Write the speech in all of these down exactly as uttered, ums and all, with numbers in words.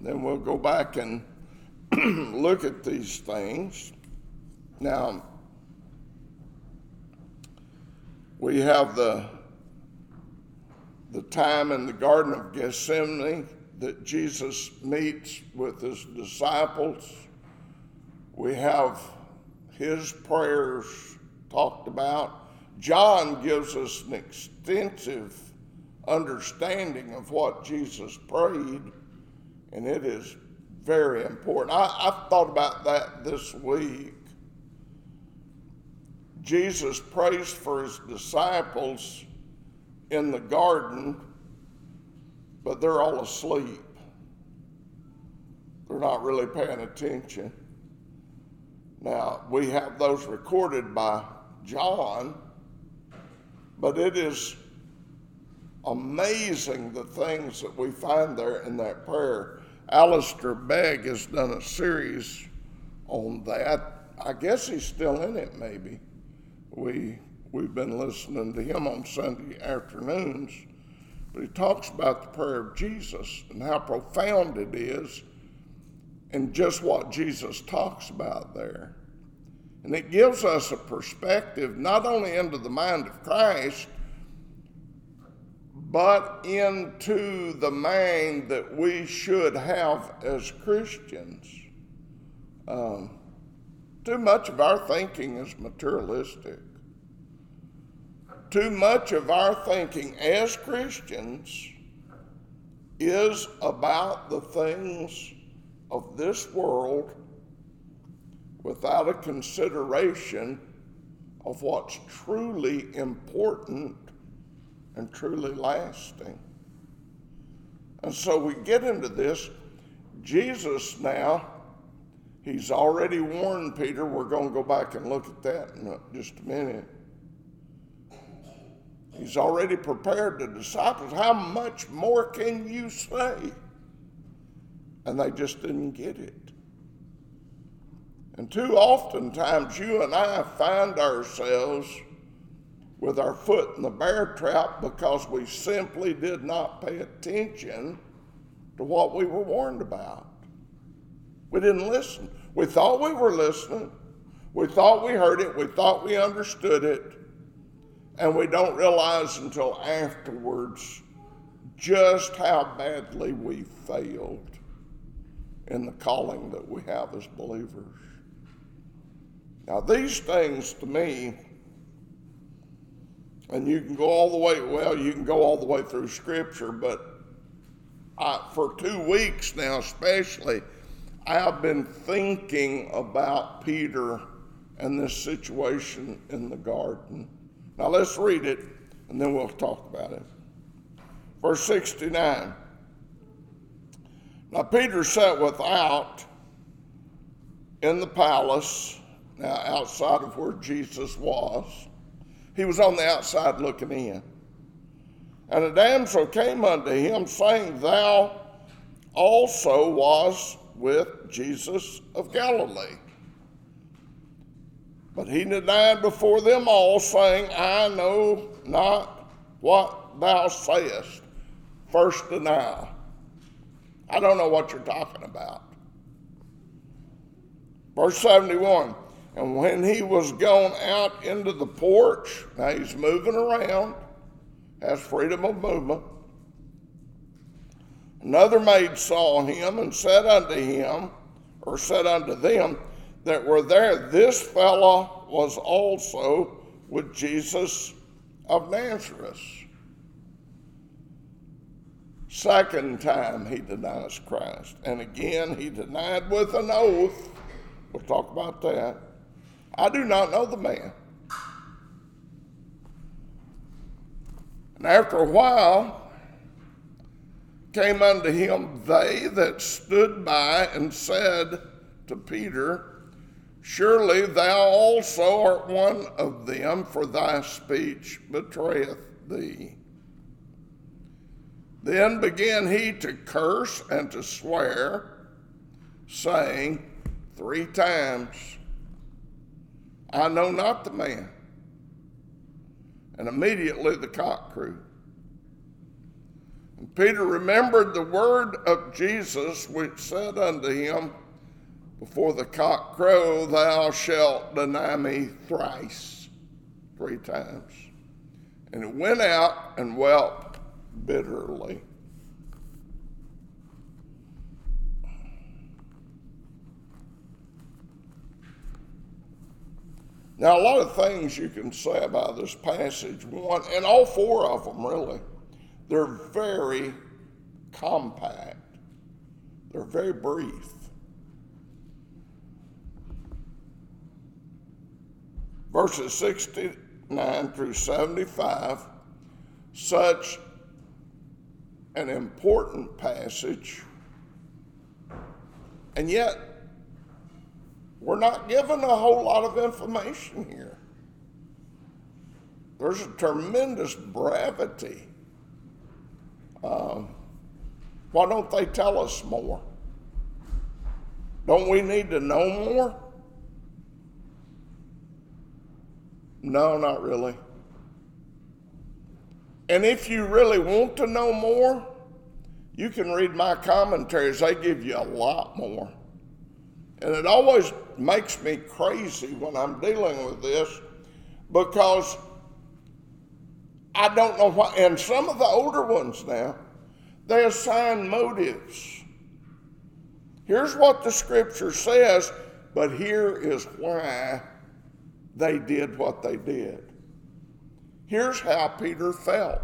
then we'll go back and look at these things. Now, we have the, the time in the Garden of Gethsemane that Jesus meets with his disciples. We have his prayers talked about. John gives us an extensive understanding of what Jesus prayed, and it is very important. I, I've thought about that this week. Jesus prays for his disciples in the garden, but they're all asleep. They're not really paying attention. Now, we have those recorded by John, but it is amazing the things that we find there in that prayer. Alistair Begg has done a series on that. I guess he's still in it, maybe. We, we've been listening to him on Sunday afternoons, but he talks about the prayer of Jesus and how profound it is and just what Jesus talks about there. And it gives us a perspective not only into the mind of Christ, but into the mind that we should have as Christians. Um, too much of our thinking is materialistic. Too much of our thinking as Christians is about the things of this world without a consideration of what's truly important and truly lasting. And so we get into this. Jesus now, he's already warned Peter. We're going to go back and look at that in just a minute. He's already prepared the disciples. How much more can you say? And they just didn't get it. And too oftentimes you and I find ourselves with our foot in the bear trap because we simply did not pay attention to what we were warned about. We didn't listen. We thought we were listening. We thought we heard it. We thought we understood it. And we don't realize until afterwards just how badly we failed in the calling that we have as believers. Now, these things to me, and you can go all the way, well, you can go all the way through Scripture, but I, for two weeks now especially, I have been thinking about Peter and this situation in the garden. Now, let's read it, and then we'll talk about it. Verse sixty-nine. Now, Peter sat without in the palace, now outside of where Jesus was. He was on the outside looking in. And a damsel came unto him, saying, Thou also wast with Jesus of Galilee. But he denied before them all, saying, I know not what thou sayest. First denial. I don't know what you're talking about. Verse seventy-one. And when he was gone out into the porch, now he's moving around, has freedom of movement. Another maid saw him and said unto him, or said unto them that were there, This fellow was also with Jesus of Nazareth. Second time he denies Christ. And again he denied with an oath. We'll talk about that. I do not know the man. And after a while came unto him they that stood by and said to Peter, Surely thou also art one of them, for thy speech betrayeth thee. Then began he to curse and to swear, saying three times, I know not the man. And immediately the cock crew. And Peter remembered the word of Jesus, which said unto him, before the cock crow, thou shalt deny me thrice, three times. And he went out and wept bitterly. Now, a lot of things you can say about this passage, one, and all four of them really, they're very compact. They're very brief. Verses sixty-nine through seventy-five, such an important passage, and yet we're not given a whole lot of information here. There's a tremendous brevity. Um, why don't they tell us more? Don't we need to know more? No, not really. And if you really want to know more, you can read my commentaries. They give you a lot more. And it always makes me crazy when I'm dealing with this, because I don't know why. And some of the older ones now, they assign motives. Here's what the scripture says, but here is why they did what they did. Here's how Peter felt.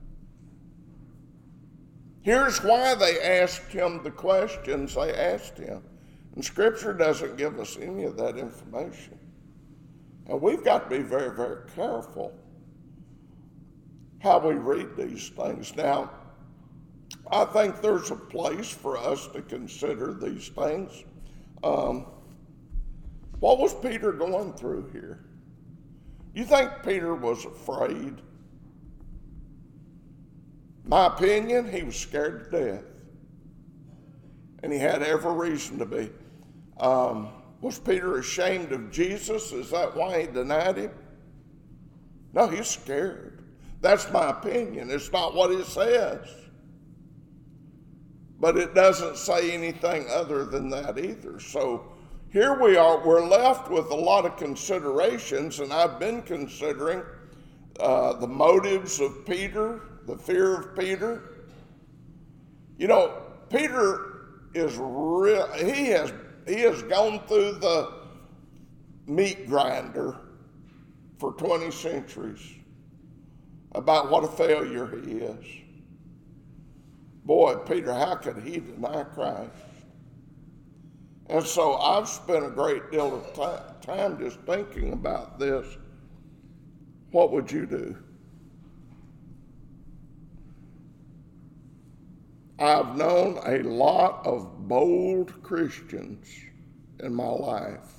Here's why they asked him the questions they asked him. And Scripture doesn't give us any of that information. And we've got to be very, very careful how we read these things. Now, I think there's a place for us to consider these things. Um, what was Peter going through here? You think Peter was afraid? My opinion, he was scared to death. And he had every reason to be. Um, was Peter ashamed of Jesus? Is that why he denied him? No, he's scared. That's my opinion. It's not what it says. But it doesn't say anything other than that either. So here we are. We're left with a lot of considerations, and I've been considering uh, the motives of Peter, the fear of Peter. You know, Peter is real. He has he has gone through the meat grinder for twenty centuries about what a failure he is. Boy, Peter, how could he deny Christ? And so I've spent a great deal of t- time just thinking about this. What would you do? I've known a lot of bold Christians in my life,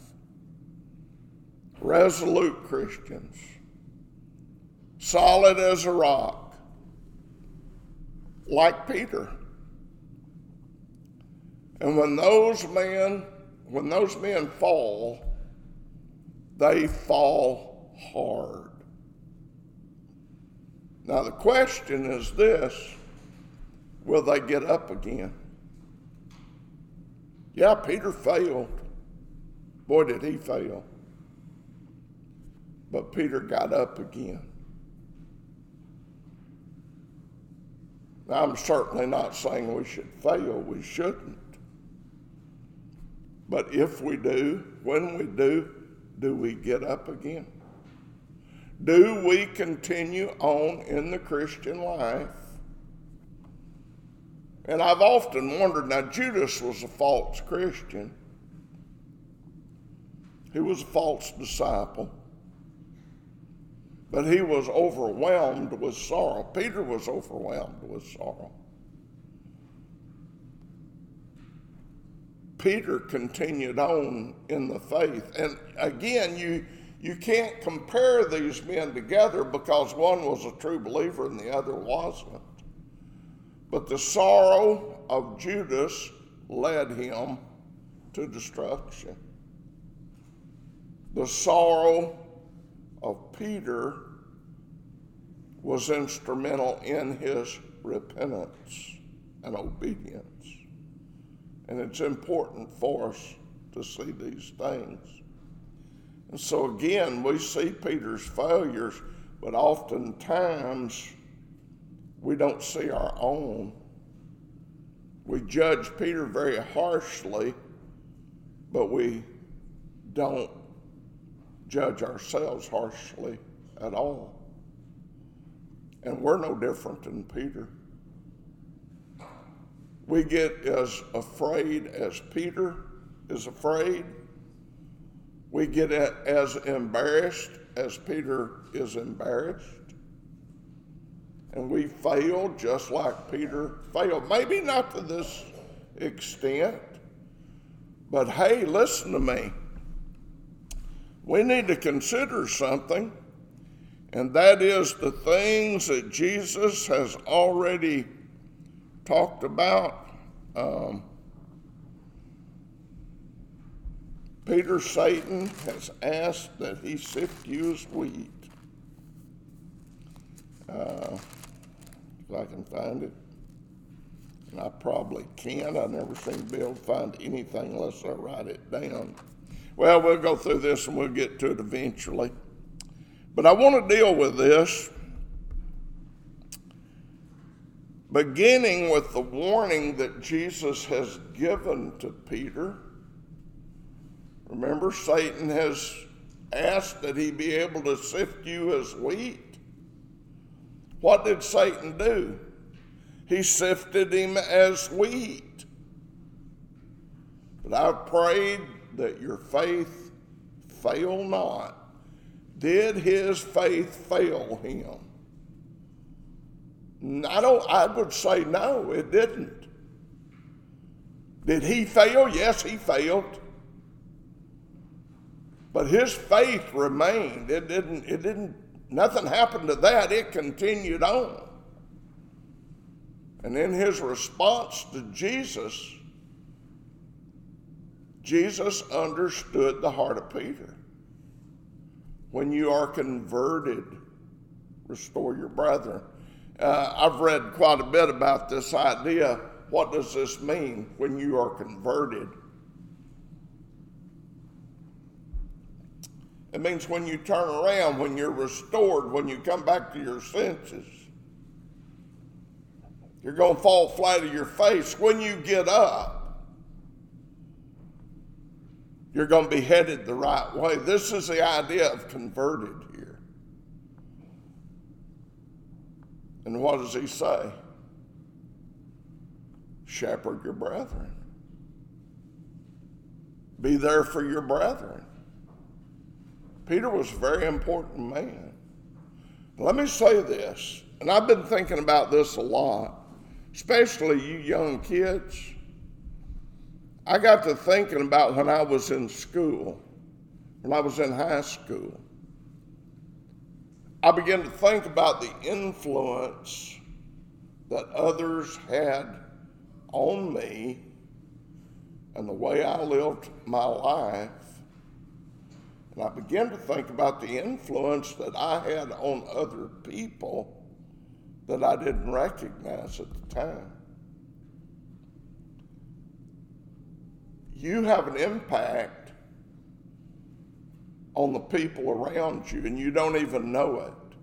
resolute Christians, solid as a rock, like Peter. And when those men, when those men fall, they fall hard. Now the question is this: will they get up again? Yeah, Peter failed. Boy, did he fail. But Peter got up again. Now, I'm certainly not saying we should fail. We shouldn't. But if we do, when we do, do we get up again? Do we continue on in the Christian life? And I've often wondered, now Judas was a false Christian. He was a false disciple. But he was overwhelmed with sorrow. Peter was overwhelmed with sorrow. Peter continued on in the faith. And again, you, you can't compare these men together because one was a true believer and the other wasn't. But the sorrow of Judas led him to destruction. The sorrow of Peter was instrumental in his repentance and obedience. And it's important for us to see these things. And so again, we see Peter's failures, but oftentimes we don't see our own. We judge Peter very harshly, but we don't judge ourselves harshly at all. And we're no different than Peter. We get as afraid as Peter is afraid. We get as embarrassed as Peter is embarrassed. And we fail just like Peter failed. Maybe not to this extent, but hey, listen to me. We need to consider something, and that is the things that Jesus has already talked about. Um, Peter, Satan has asked that he sift you as wheat. Uh, if I can find it. And I probably can. I never seem to be able to find anything unless I write it down. Well, we'll go through this and we'll get to it eventually. But I want to deal with this, beginning with the warning that Jesus has given to Peter. Remember, Satan has asked that he be able to sift you as wheat. What did Satan do? He sifted him as wheat. But I prayed that your faith fail not. Did his faith fail him? I don't, I would say no, it didn't. Did he fail? Yes, he failed. But his faith remained. It didn't, it didn't, nothing happened to that. It continued on. And in his response to Jesus, Jesus understood the heart of Peter. When you are converted, restore your brethren. Uh, I've read quite a bit about this idea. What does this mean when you are converted? It means when you turn around, when you're restored, when you come back to your senses. You're going to fall flat on your face. When you get up, you're going to be headed the right way. This is the idea of converted here. And what does he say? Shepherd your brethren. Be there for your brethren. Peter was a very important man. Let me say this, and I've been thinking about this a lot, especially you young kids. I got to thinking about when I was in school, when I was in high school. I began to think about the influence that others had on me and the way I lived my life. And I began to think about the influence that I had on other people that I didn't recognize at the time. You have an impact on the people around you, and you don't even know it.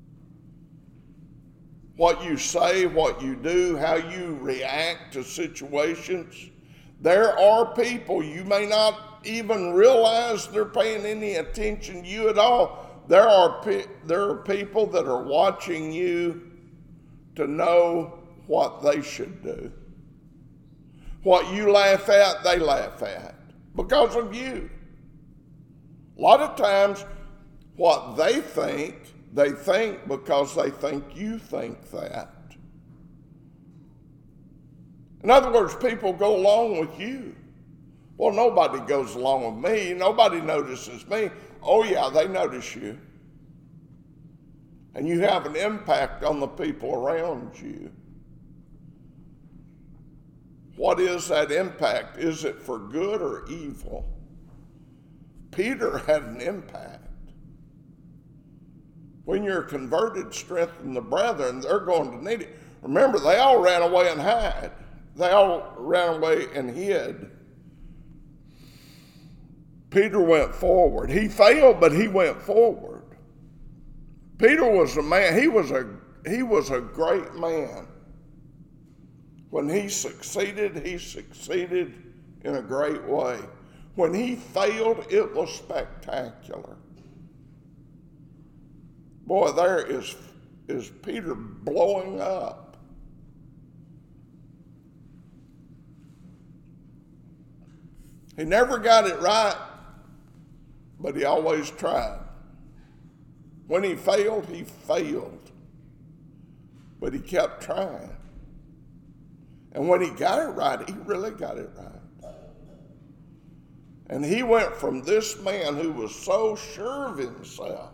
What you say, what you do, how you react to situations. There are people, you may not even realize they're paying any attention to you at all. There are, pe- there are people that are watching you to know what they should do. What you laugh at, they laugh at because of you. A lot of times, what they think, they think because they think you think that. In other words, people go along with you. Well, nobody goes along with me. Nobody notices me. Oh, yeah, they notice you. And you have an impact on the people around you. What is that impact? Is it for good or evil? Peter had an impact. When you're converted, strengthen the brethren, they're going to need it. Remember, they all ran away and hid. They all ran away and hid. Peter went forward. He failed, but he went forward. Peter was a man, he was a he was a great man. When he succeeded, he succeeded in a great way. When he failed, it was spectacular. Boy, there is, is Peter blowing up. He never got it right, but he always tried. When he failed, he failed. But he kept trying. And when he got it right, he really got it right. And he went from this man who was so sure of himself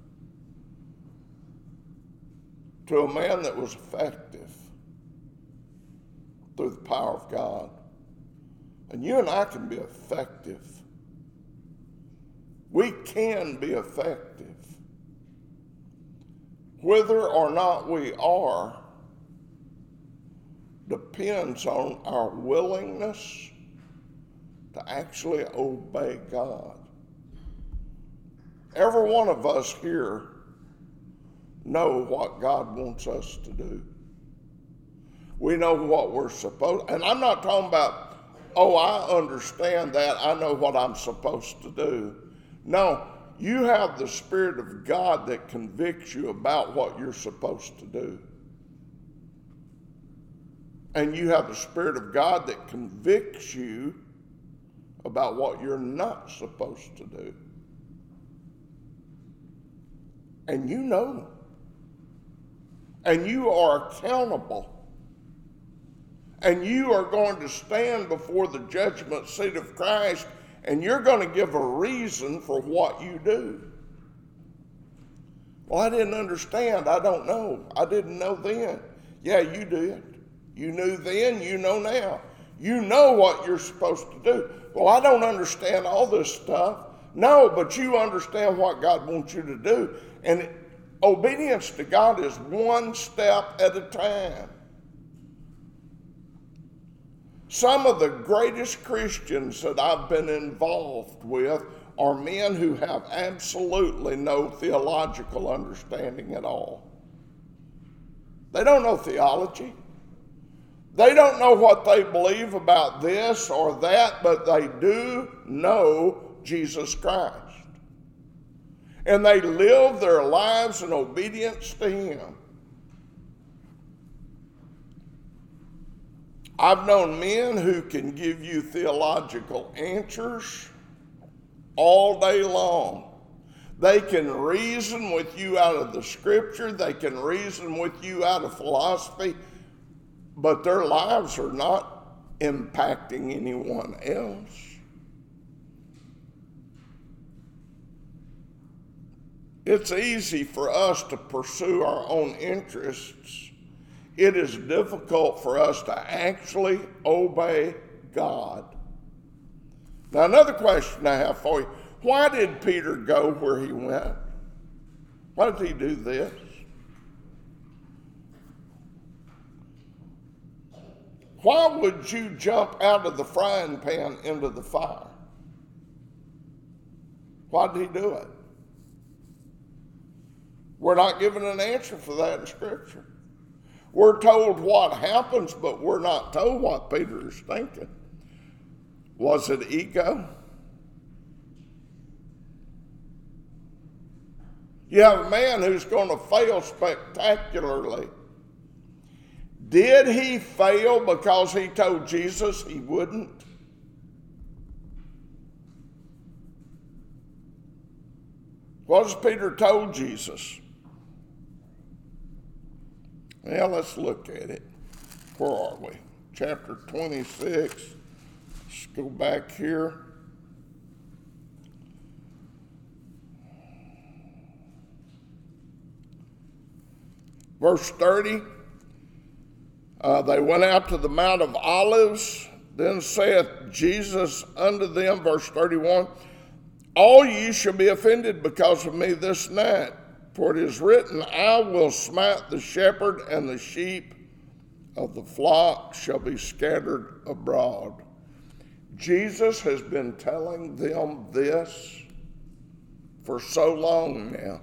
to a man that was effective through the power of God. And you and I can be effective. We can be effective. Whether or not we are depends on our willingness to actually obey God. Every one of us here know what God wants us to do. We know what we're supposed, and I'm not talking about, oh, I understand that, I know what I'm supposed to do. No, you have the Spirit of God that convicts you about what you're supposed to do. And you have the Spirit of God that convicts you about what you're not supposed to do. And you know. And you are accountable. And you are going to stand before the judgment seat of Christ, and you're going to give a reason for what you do. Well, I didn't understand. I don't know. I didn't know then. Yeah, you did. You knew then, you know now. You know what you're supposed to do. Well, I don't understand all this stuff. No, but you understand what God wants you to do. And obedience to God is one step at a time. Some of the greatest Christians that I've been involved with are men who have absolutely no theological understanding at all. They don't know theology. They don't know what they believe about this or that, but they do know Jesus Christ. And they live their lives in obedience to Him. I've known men who can give you theological answers all day long. They can reason with you out of the Scripture. They can reason with you out of philosophy. But their lives are not impacting anyone else. It's easy for us to pursue our own interests. It is difficult for us to actually obey God. Now, another question I have for you. Why did Peter go where he went? Why did he do this? Why would you jump out of the frying pan into the fire? Why did he do it? We're not given an answer for that in Scripture. We're told what happens, but we're not told what Peter is thinking. Was it ego? You have a man who's going to fail spectacularly. Did he fail because he told Jesus he wouldn't? What has Peter told Jesus? Well, let's look at it. Where are we? Chapter twenty-six. Let's go back here. Verse thirty. Uh, they went out to the Mount of Olives. Then saith Jesus unto them, verse thirty-one, all ye shall be offended because of me this night. For it is written, I will smite the shepherd, and the sheep of the flock shall be scattered abroad. Jesus has been telling them this for so long now.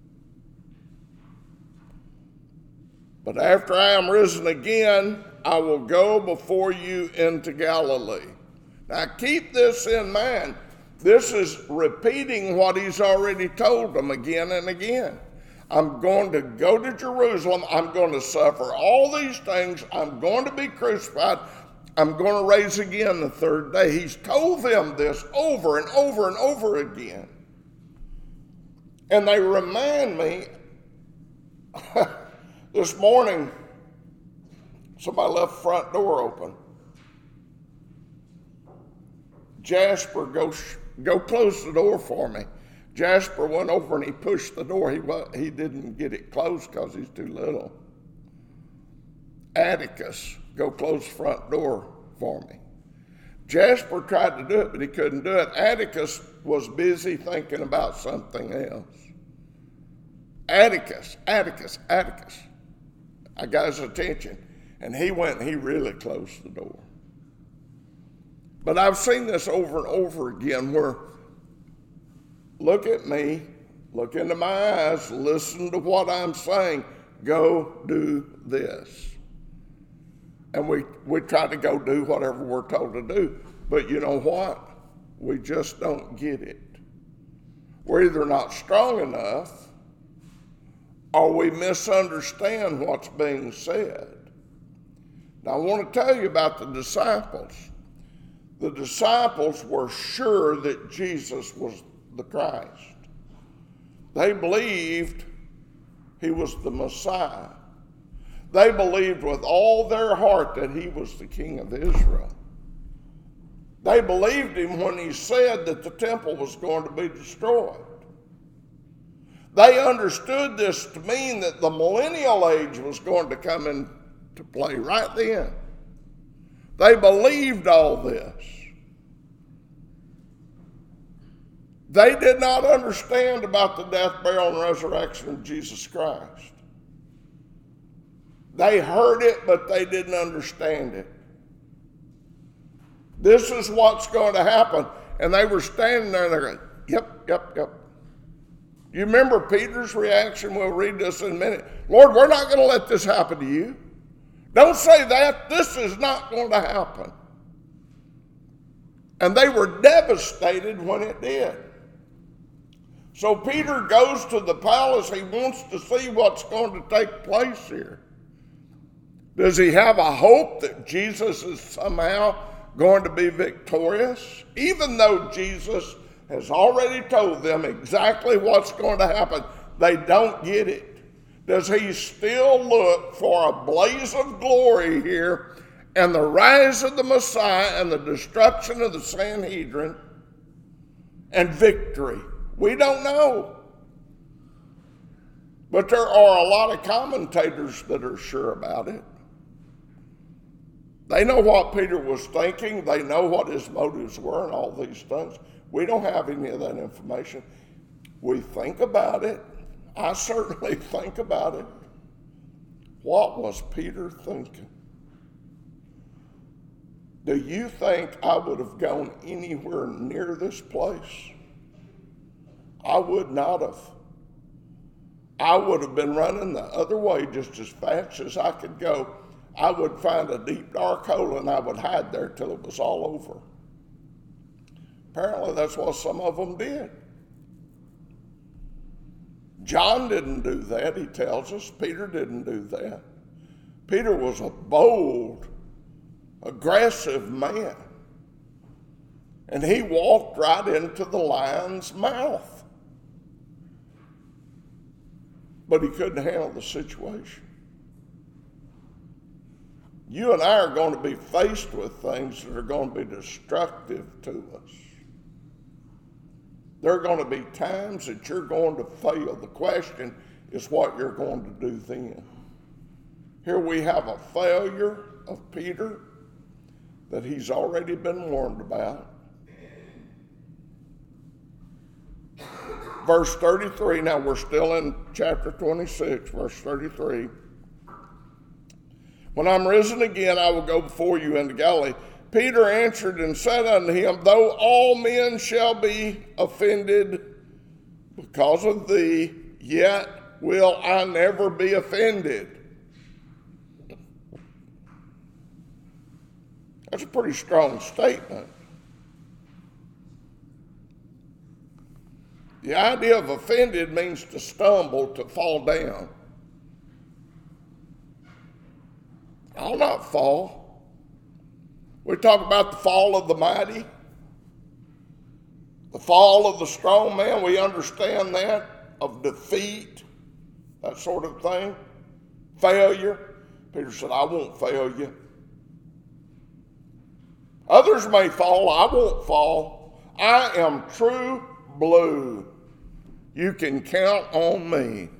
But after I am risen again, I will go before you into Galilee. Now keep this in mind. This is repeating what he's already told them again and again. I'm going to go to Jerusalem. I'm going to suffer all these things. I'm going to be crucified. I'm going to raise again the third day. He's told them this over and over and over again. And they remind me, this morning, somebody left the front door open. Jasper, go, go close the door for me. Jasper went over and he pushed the door. He, he didn't get it closed because he's too little. Atticus, go close the front door for me. Jasper tried to do it, but he couldn't do it. Atticus was busy thinking about something else. Atticus, Atticus, Atticus. I got his attention. And he went and he really closed the door. But I've seen this over and over again where, look at me, look into my eyes, listen to what I'm saying, go do this. And we, we try to go do whatever we're told to do. But you know what? We just don't get it. We're either not strong enough or we misunderstand what's being said. Now, I want to tell you about the disciples. The disciples were sure that Jesus was the Christ. They believed he was the Messiah. They believed with all their heart that he was the King of Israel. They believed him when he said that the temple was going to be destroyed. They understood this to mean that the millennial age was going to come into play right then. They believed all this. They did not understand about the death, burial, and resurrection of Jesus Christ. They heard it, but they didn't understand it. This is what's going to happen. And they were standing there and they're going, yep, yep, yep. You remember Peter's reaction? We'll read this in a minute. Lord, we're not going to let this happen to you. Don't say that. This is not going to happen. And they were devastated when it did. So Peter goes to the palace. He wants to see what's going to take place here. Does he have a hope that Jesus is somehow going to be victorious? Even though Jesus has already told them exactly what's going to happen, they don't get it. Does he still look for a blaze of glory here and the rise of the Messiah and the destruction of the Sanhedrin and victory? We don't know. But there are a lot of commentators that are sure about it. They know what Peter was thinking. They know what his motives were and all these things. We don't have any of that information. We think about it. I certainly think about it. What was Peter thinking? Do you think I would have gone anywhere near this place? I would not have. I would have been running the other way just as fast as I could go. I would find a deep, dark hole and I would hide there till it was all over. Apparently that's what some of them did. John didn't do that, he tells us. Peter didn't do that. Peter was a bold, aggressive man. And he walked right into the lion's mouth. But he couldn't handle the situation. You and I are going to be faced with things that are going to be destructive to us. There are going to be times that you're going to fail. The question is what you're going to do then. Here we have a failure of Peter that he's already been warned about. Verse thirty-three, now we're still in chapter twenty-six, verse thirty-three. When I'm risen again, I will go before you into Galilee. Peter answered and said unto him, Though all men shall be offended because of thee, yet will I never be offended. That's a pretty strong statement. The idea of offended means to stumble, to fall down. I'll not fall. We talk about the fall of the mighty, the fall of the strong man. We understand that, of defeat, that sort of thing. Failure. Peter said, I won't fail you. Others may fall, I won't fall. I am true blue. You can count on me.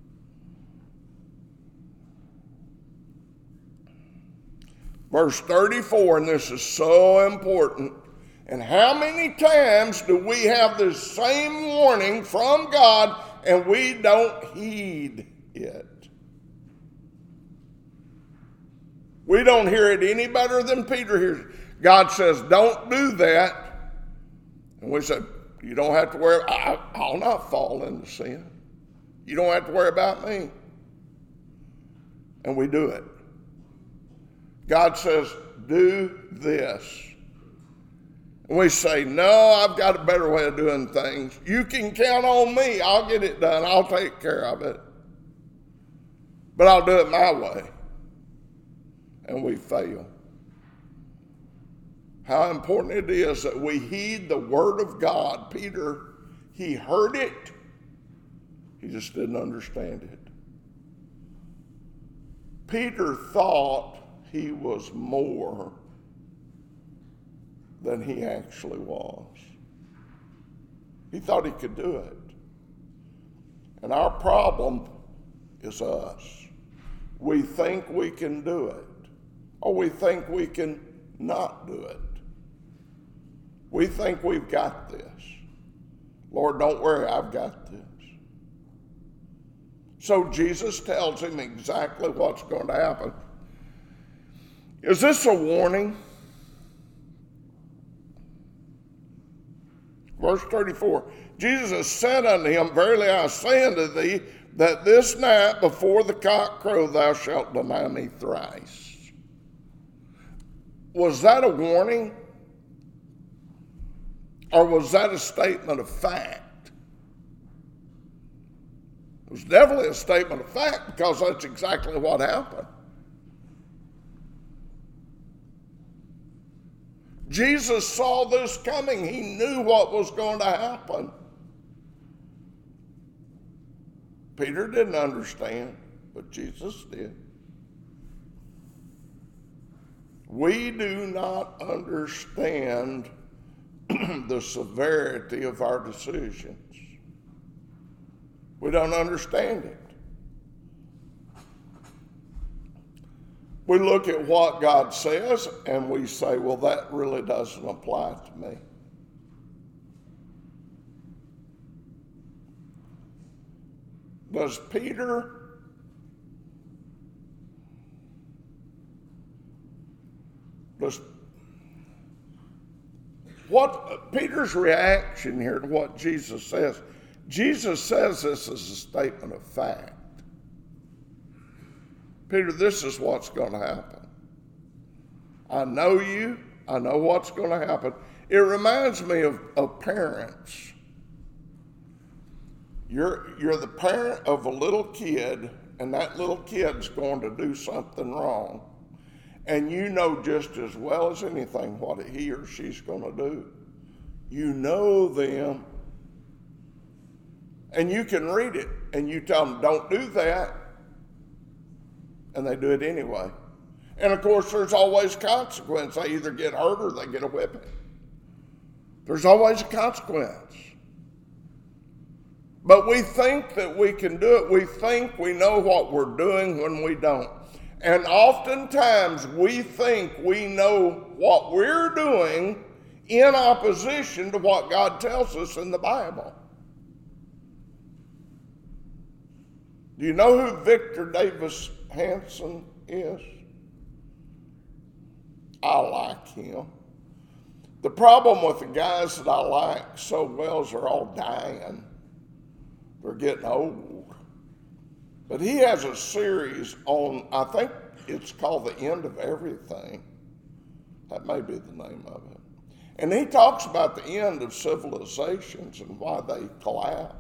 Verse thirty-four, and this is so important. And how many times do we have this same warning from God and we don't heed it? We don't hear it any better than Peter hears it. God says, don't do that. And we say, you don't have to worry. I, I'll not fall into sin. You don't have to worry about me. And we do it. God says, do this. And we say, no, I've got a better way of doing things. You can count on me. I'll get it done. I'll take care of it. But I'll do it my way. And we fail. How important it is that we heed the word of God. Peter, he heard it. He just didn't understand it. Peter thought he was more than he actually was. He thought he could do it. And our problem is us. We think we can do it, or we think we can not do it. We think we've got this. Lord, don't worry, I've got this. So Jesus tells him exactly what's going to happen. Is this a warning? Verse thirty-four, Jesus said unto him, Verily I say unto thee, that this night before the cock crow thou shalt deny me thrice. Was that a warning? Or was that a statement of fact? It was definitely a statement of fact, because that's exactly what happened. Jesus saw this coming. He knew what was going to happen. Peter didn't understand, but Jesus did. We do not understand the severity of our decisions. We don't understand it. We look at what God says and we say, well, that really doesn't apply to me. Does Peter does what Peter's reaction here to what Jesus says? Jesus says this is a statement of fact. Peter, this is what's going to happen. I know you. I know what's going to happen. It reminds me of, of parents. You're, you're the parent of a little kid, and that little kid's going to do something wrong. And you know just as well as anything what he or she's going to do. You know them. And you can read it, and you tell them, don't do that. And they do it anyway. And of course, there's always consequence. They either get hurt or they get a whipping. There's always a consequence. But we think that we can do it. We think we know what we're doing when we don't. And oftentimes we think we know what we're doing in opposition to what God tells us in the Bible. Do you know who Victor Davis Hanson is? I like him. The problem with the guys that I like so well is they're all dying. They're getting old. But he has a series on, I think it's called The End of Everything. That may be the name of it. And he talks about the end of civilizations and why they collapse.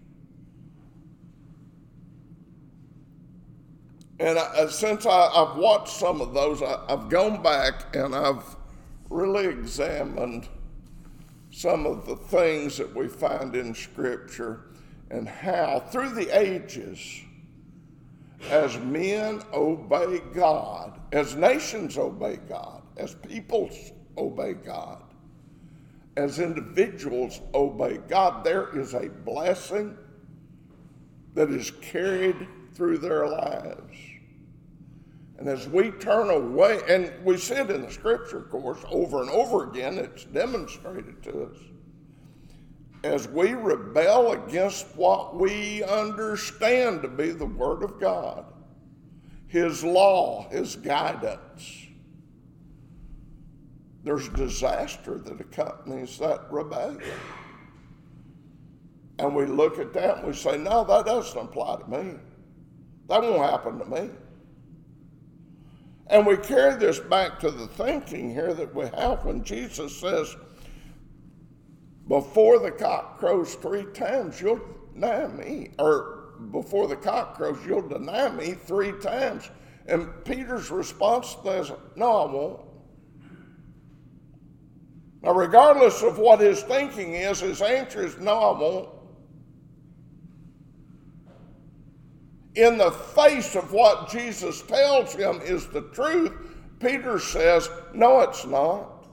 And I, since I, I've watched some of those, I, I've gone back and I've really examined some of the things that we find in Scripture and how, through the ages, as men obey God, as nations obey God, as peoples obey God, as individuals obey God, there is a blessing that is carried through their lives. And as we turn away, and we see it in the Scripture, of course, over and over again, it's demonstrated to us. As we rebel against what we understand to be the Word of God, His law, His guidance, there's disaster that accompanies that rebellion. And we look at that and we say, no, that doesn't apply to me. That won't happen to me. And we carry this back to the thinking here that we have when Jesus says, before the cock crows three times, you'll deny me. Or before the cock crows, you'll deny me three times. And Peter's response to that is, no, I won't. Now, regardless of what his thinking is, his answer is, no, I won't. In the face of what Jesus tells him is the truth, Peter says, no, it's not.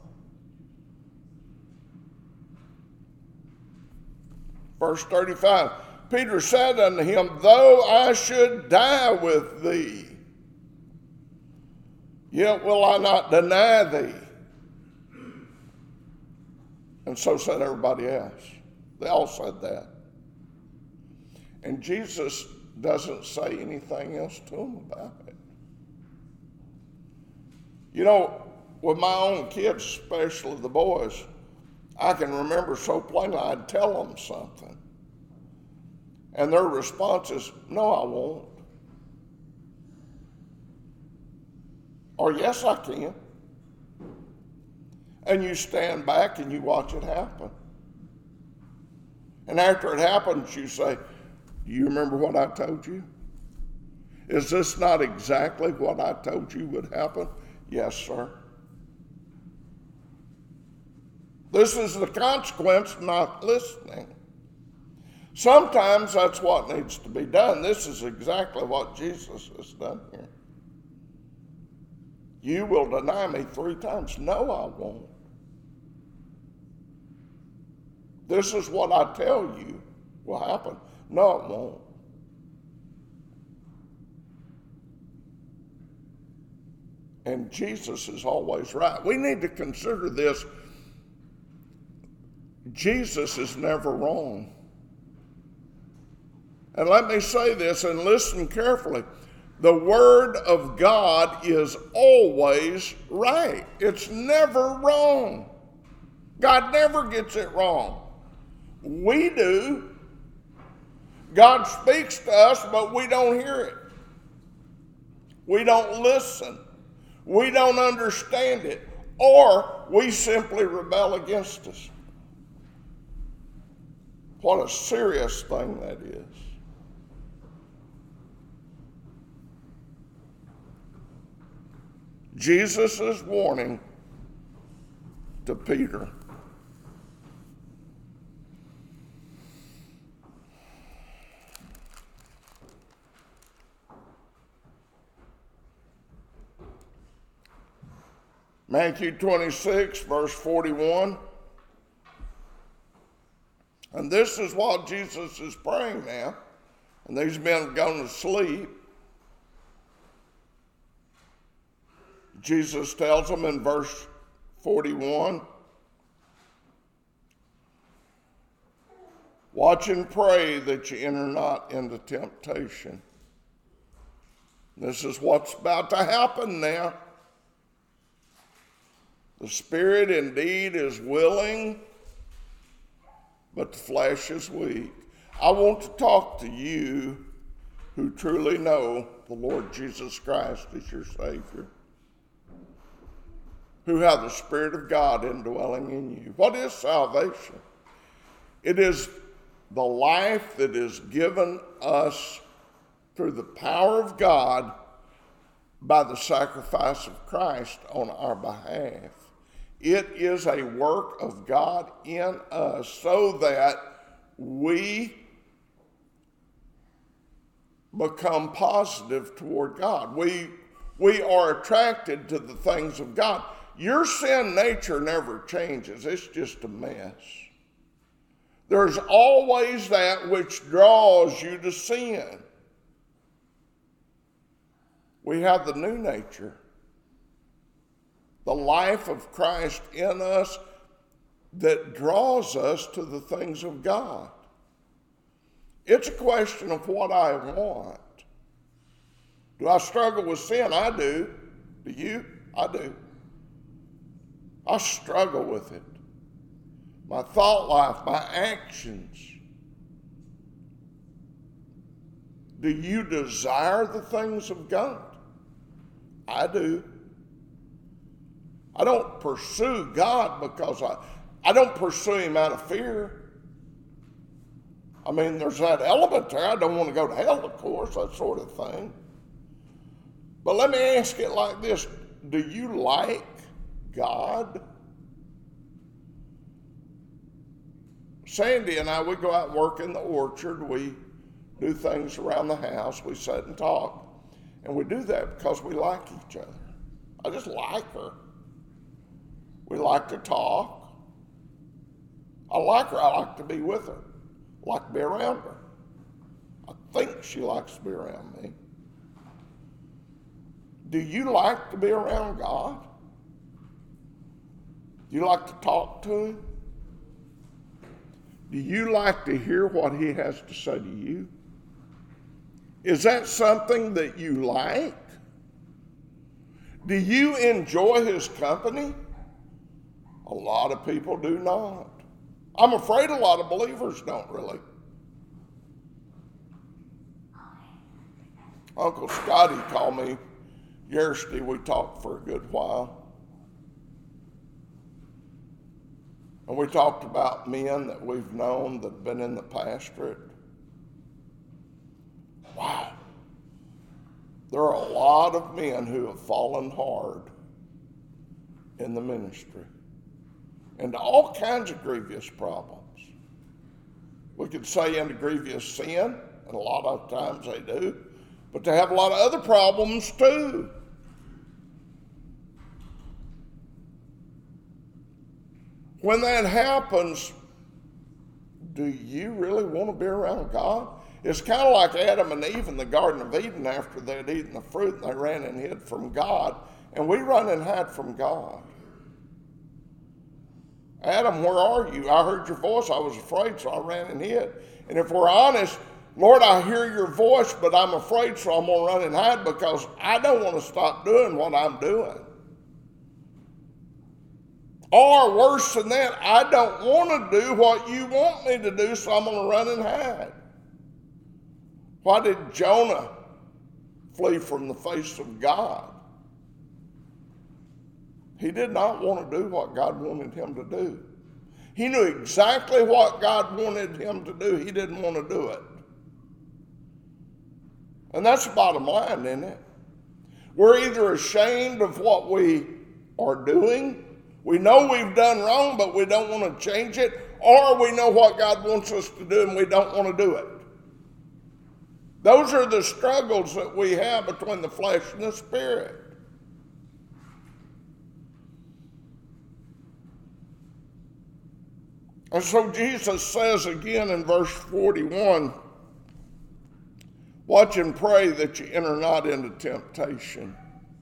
Verse thirty-five, Peter said unto him, though I should die with thee, yet will I not deny thee. And so said everybody else. They all said that. And Jesus doesn't say anything else to them about it. You know, with my own kids, especially the boys, I can remember so plainly I'd tell them something. And their response is, no, I won't. Or yes, I can. And you stand back and you watch it happen. And after it happens, you say, do you remember what I told you? Is this not exactly what I told you would happen? Yes, sir. This is the consequence of not listening. Sometimes that's what needs to be done. This is exactly what Jesus has done here. You will deny me three times. No, I won't. This is what I tell you will happen. No, it won't. And Jesus is always right. We need to consider this. Jesus is never wrong. And let me say this and listen carefully. The Word of God is always right. It's never wrong. God never gets it wrong. We do. God speaks to us, but we don't hear it. We don't listen. We don't understand it. Or we simply rebel against us. What a serious thing that is. Jesus' warning to Peter. Matthew twenty-six, verse forty-one. And this is what Jesus is praying now. And these men have gone to sleep. Jesus tells them in verse forty-one, watch and pray that you enter not into temptation. This is what's about to happen now. The spirit indeed is willing, but the flesh is weak. I want to talk to you who truly know the Lord Jesus Christ as your Savior, who have the Spirit of God indwelling in you. What is salvation? It is the life that is given us through the power of God by the sacrifice of Christ on our behalf. It is a work of God in us so that we become positive toward God. We, we are attracted to the things of God. Your sin nature never changes. It's just a mess. There's always that which draws you to sin. We have the new nature, the life of Christ in us that draws us to the things of God. It's a question of what I want. Do I struggle with sin? I do. Do you? I do. I struggle with it. My thought life, my actions. Do you desire the things of God? I do. I don't pursue God because I, I don't pursue him out of fear. I mean, there's that element there. I don't want to go to hell, of course, that sort of thing. But let me ask it like this. Do you like God? Sandy and I, we go out and work in the orchard. We do things around the house. We sit and talk. And we do that because we like each other. I just like her. We like to talk. I like her. I like to be with her. I like to be around her. I think she likes to be around me. Do you like to be around God? Do you like to talk to him? Do you like to hear what he has to say to you? Is that something that you like? Do you enjoy his company? A lot of people do not. I'm afraid a lot of believers don't really. Uncle Scotty called me yesterday. We talked for a good while. And we talked about men that we've known that have been in the pastorate. Wow. There are a lot of men who have fallen hard in the ministry into all kinds of grievous problems. We could say into grievous sin, and a lot of times they do, but they have a lot of other problems too. When that happens, do you really want to be around God? It's kind of like Adam and Eve in the Garden of Eden after they'd eaten the fruit and they ran and hid from God. And we run and hide from God. Adam, where are you? I heard your voice. I was afraid, so I ran and hid. And if we're honest, Lord, I hear your voice, but I'm afraid, so I'm going to run and hide because I don't want to stop doing what I'm doing. Or worse than that, I don't want to do what you want me to do, so I'm going to run and hide. Why did Jonah flee from the face of God? He did not want to do what God wanted him to do. He knew exactly what God wanted him to do. He didn't want to do it. And that's the bottom line, isn't it? We're either ashamed of what we are doing, we know we've done wrong, but we don't want to change it, or we know what God wants us to do and we don't want to do it. Those are the struggles that we have between the flesh and the spirit. And so Jesus says again in verse forty-one, watch and pray that you enter not into temptation.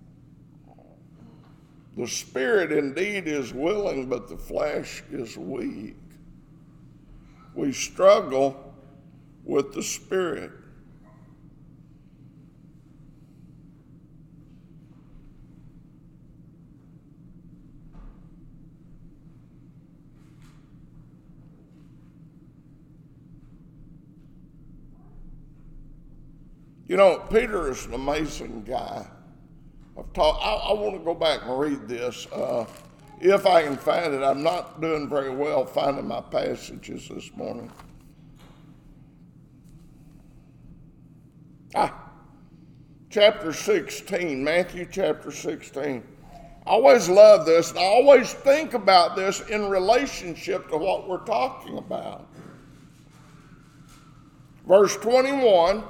The spirit indeed is willing, but the flesh is weak. We struggle with the spirit. You know, Peter is an amazing guy. I've taught, I, I want to go back and read this. Uh, if I can find it, I'm not doing very well finding my passages this morning. Ah, chapter sixteen, Matthew chapter sixteen. I always love this, and I always think about this in relationship to what we're talking about. Verse twenty-one.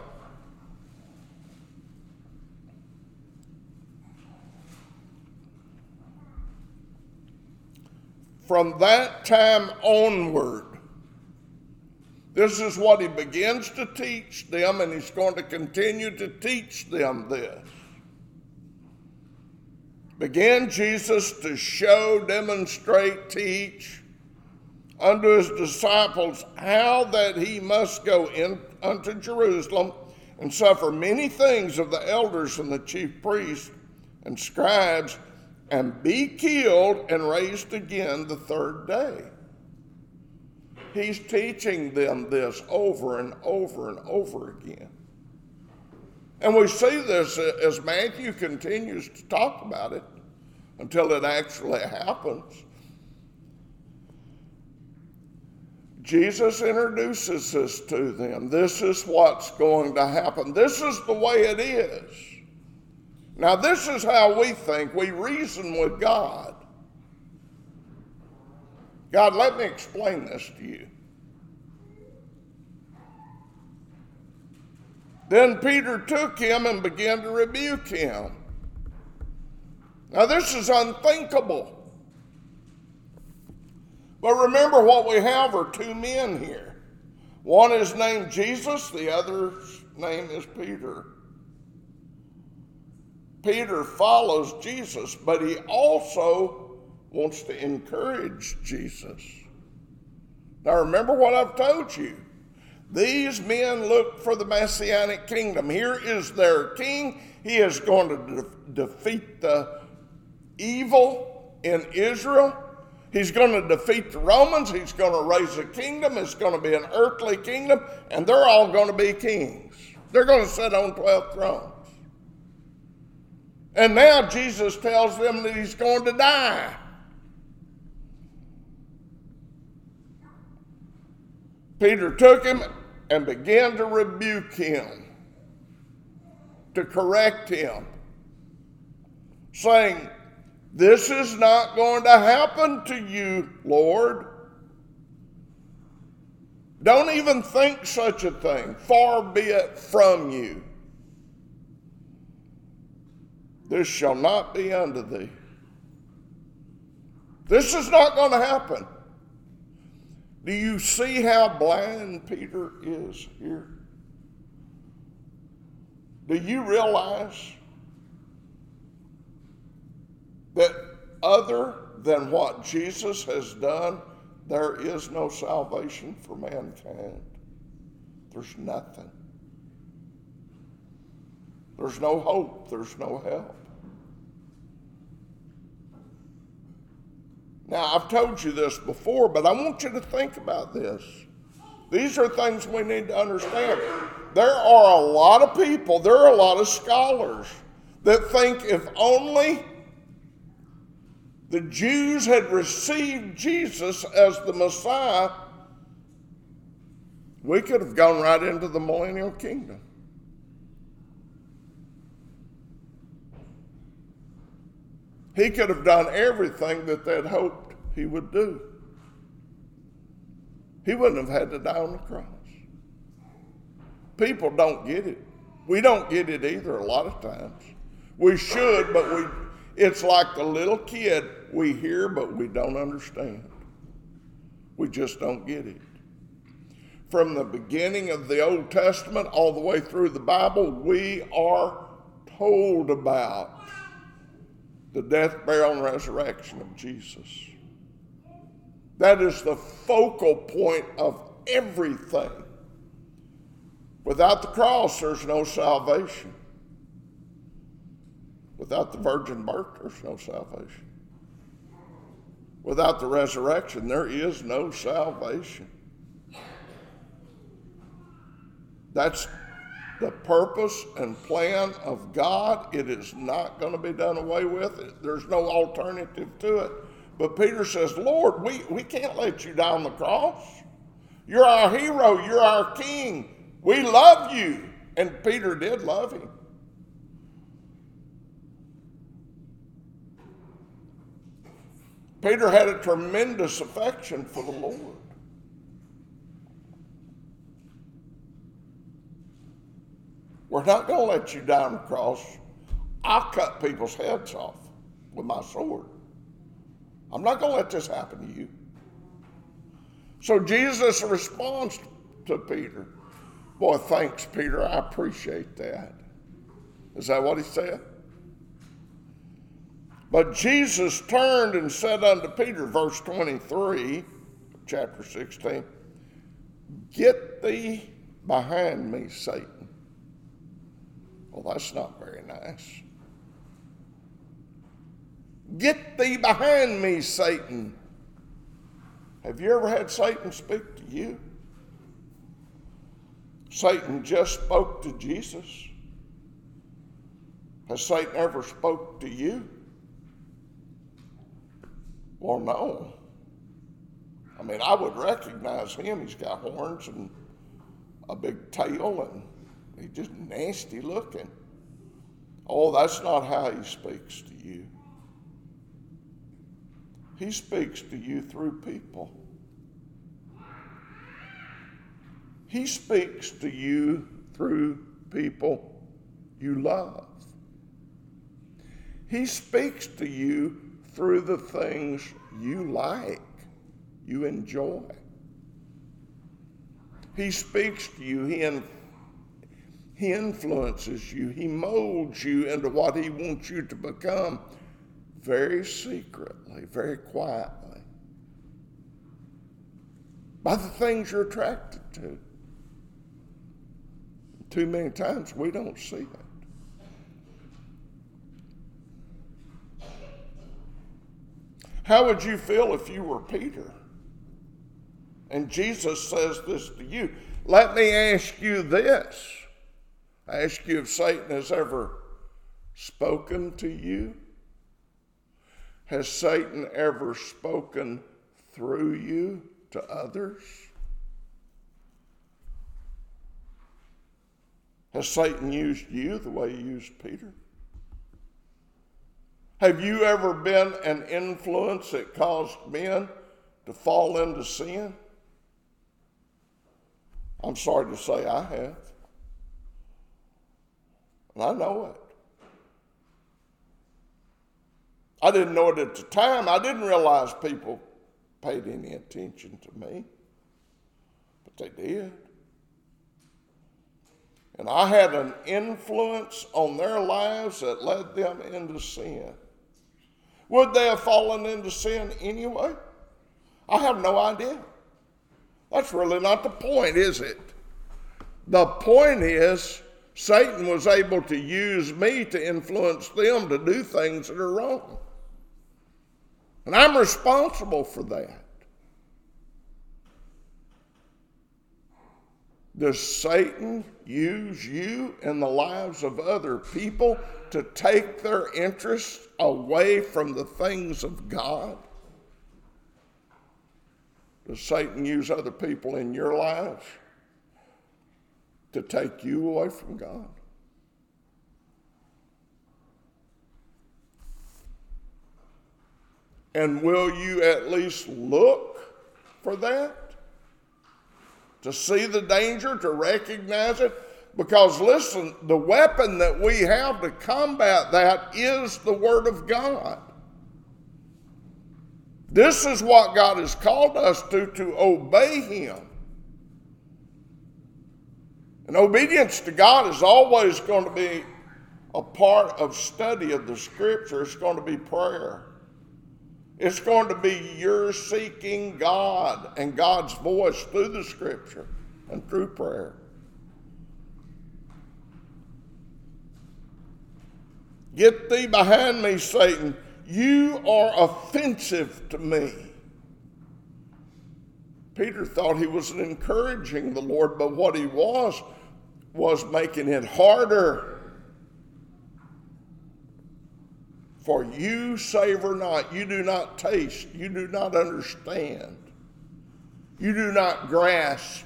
From that time onward, this is what he begins to teach them, and he's going to continue to teach them this. Began Jesus to show, demonstrate, teach unto his disciples how that he must go in unto Jerusalem and suffer many things of the elders and the chief priests and scribes, and be killed and raised again the third day. He's teaching them this over and over and over again. And we see this as Matthew continues to talk about it until it actually happens. Jesus introduces this to them. This is what's going to happen. This is the way it is. Now, this is how we think. We reason with God. God, let me explain this to you. Then Peter took him and began to rebuke him. Now, this is unthinkable. But remember, what we have are two men here. One is named Jesus, the other's name is Peter. Peter follows Jesus, but he also wants to encourage Jesus. Now remember what I've told you. These men look for the Messianic kingdom. Here is their king. He is going to de- defeat the evil in Israel. He's going to defeat the Romans. He's going to raise a kingdom. It's going to be an earthly kingdom, and they're all going to be kings. They're going to sit on twelve thrones. And now Jesus tells them that he's going to die. Peter took him and began to rebuke him, to correct him, saying, "This is not going to happen to you, Lord. Don't even think such a thing. Far be it from you. This shall not be unto thee." This is not going to happen. Do you see how blind Peter is here? Do you realize that other than what Jesus has done, there is no salvation for mankind? There's nothing. There's no hope. There's no help. Now, I've told you this before, but I want you to think about this. These are things we need to understand. There are a lot of people, there are a lot of scholars that think if only the Jews had received Jesus as the Messiah, we could have gone right into the millennial kingdom. He could have done everything that they'd hoped he would do. He wouldn't have had to die on the cross. People don't get it. We don't get it either a lot of times. We should, but we it's like the little kid. We hear, but we don't understand. We just don't get it. From the beginning of the Old Testament all the way through the Bible, we are told about the death, burial, and resurrection of Jesus. That is the focal point of everything. Without the cross, there's no salvation. Without the virgin birth, there's no salvation. Without the resurrection, there is no salvation. That's the purpose and plan of God. It is not going to be done away with. There's no alternative to it. But Peter says, Lord, we, we can't let you die on the cross. You're our hero. You're our king. We love you. And Peter did love him. Peter had a tremendous affection for the Lord. We're not going to let you die on the cross. I'll cut people's heads off with my sword. I'm not going to let this happen to you. So Jesus responds to Peter. Boy, thanks, Peter. I appreciate that. Is that what he said? But Jesus turned and said unto Peter, verse twenty-three, chapter sixteen, Get thee behind me, Satan. Well, that's not very nice. Get thee behind me, Satan. Have you ever had Satan speak to you? Satan just spoke to Jesus. Has Satan ever spoke to you? Well, no. I mean, I would recognize him. He's got horns and a big tail, and he's just nasty looking. Oh, that's not how he speaks to you. He speaks to you through people. He speaks to you through people you love. He speaks to you through the things you like, you enjoy. He speaks to you. He, in, he influences you. He molds you into what he wants you to become very secretly, very quietly, by the things you're attracted to. Too many times we don't see it. How would you feel if you were Peter? And Jesus says this to you. Let me ask you this. I ask you if Satan has ever spoken to you. Has Satan ever spoken through you to others? Has Satan used you the way he used Peter? Have you ever been an influence that caused men to fall into sin? I'm sorry to say I have. And I know it. I didn't know it at the time. I didn't realize people paid any attention to me. But they did. And I had an influence on their lives that led them into sin. Would they have fallen into sin anyway? I have no idea. That's really not the point, is it? The point is, Satan was able to use me to influence them to do things that are wrong. And I'm responsible for that. Does Satan use you in the lives of other people to take their interest away from the things of God? Does Satan use other people in your lives to take you away from God? And will you at least look for that? To see the danger, to recognize it? Because listen, the weapon that we have to combat that is the Word of God. This is what God has called us to, to obey Him. And obedience to God is always going to be a part of study of the Scripture. It's going to be prayer. It's going to be your seeking God and God's voice through the Scripture and through prayer. Get thee behind me, Satan. You are offensive to me. Peter thought he was encouraging the Lord, but what he was was making it harder for you, savor not, you do not taste, you do not understand, you do not grasp,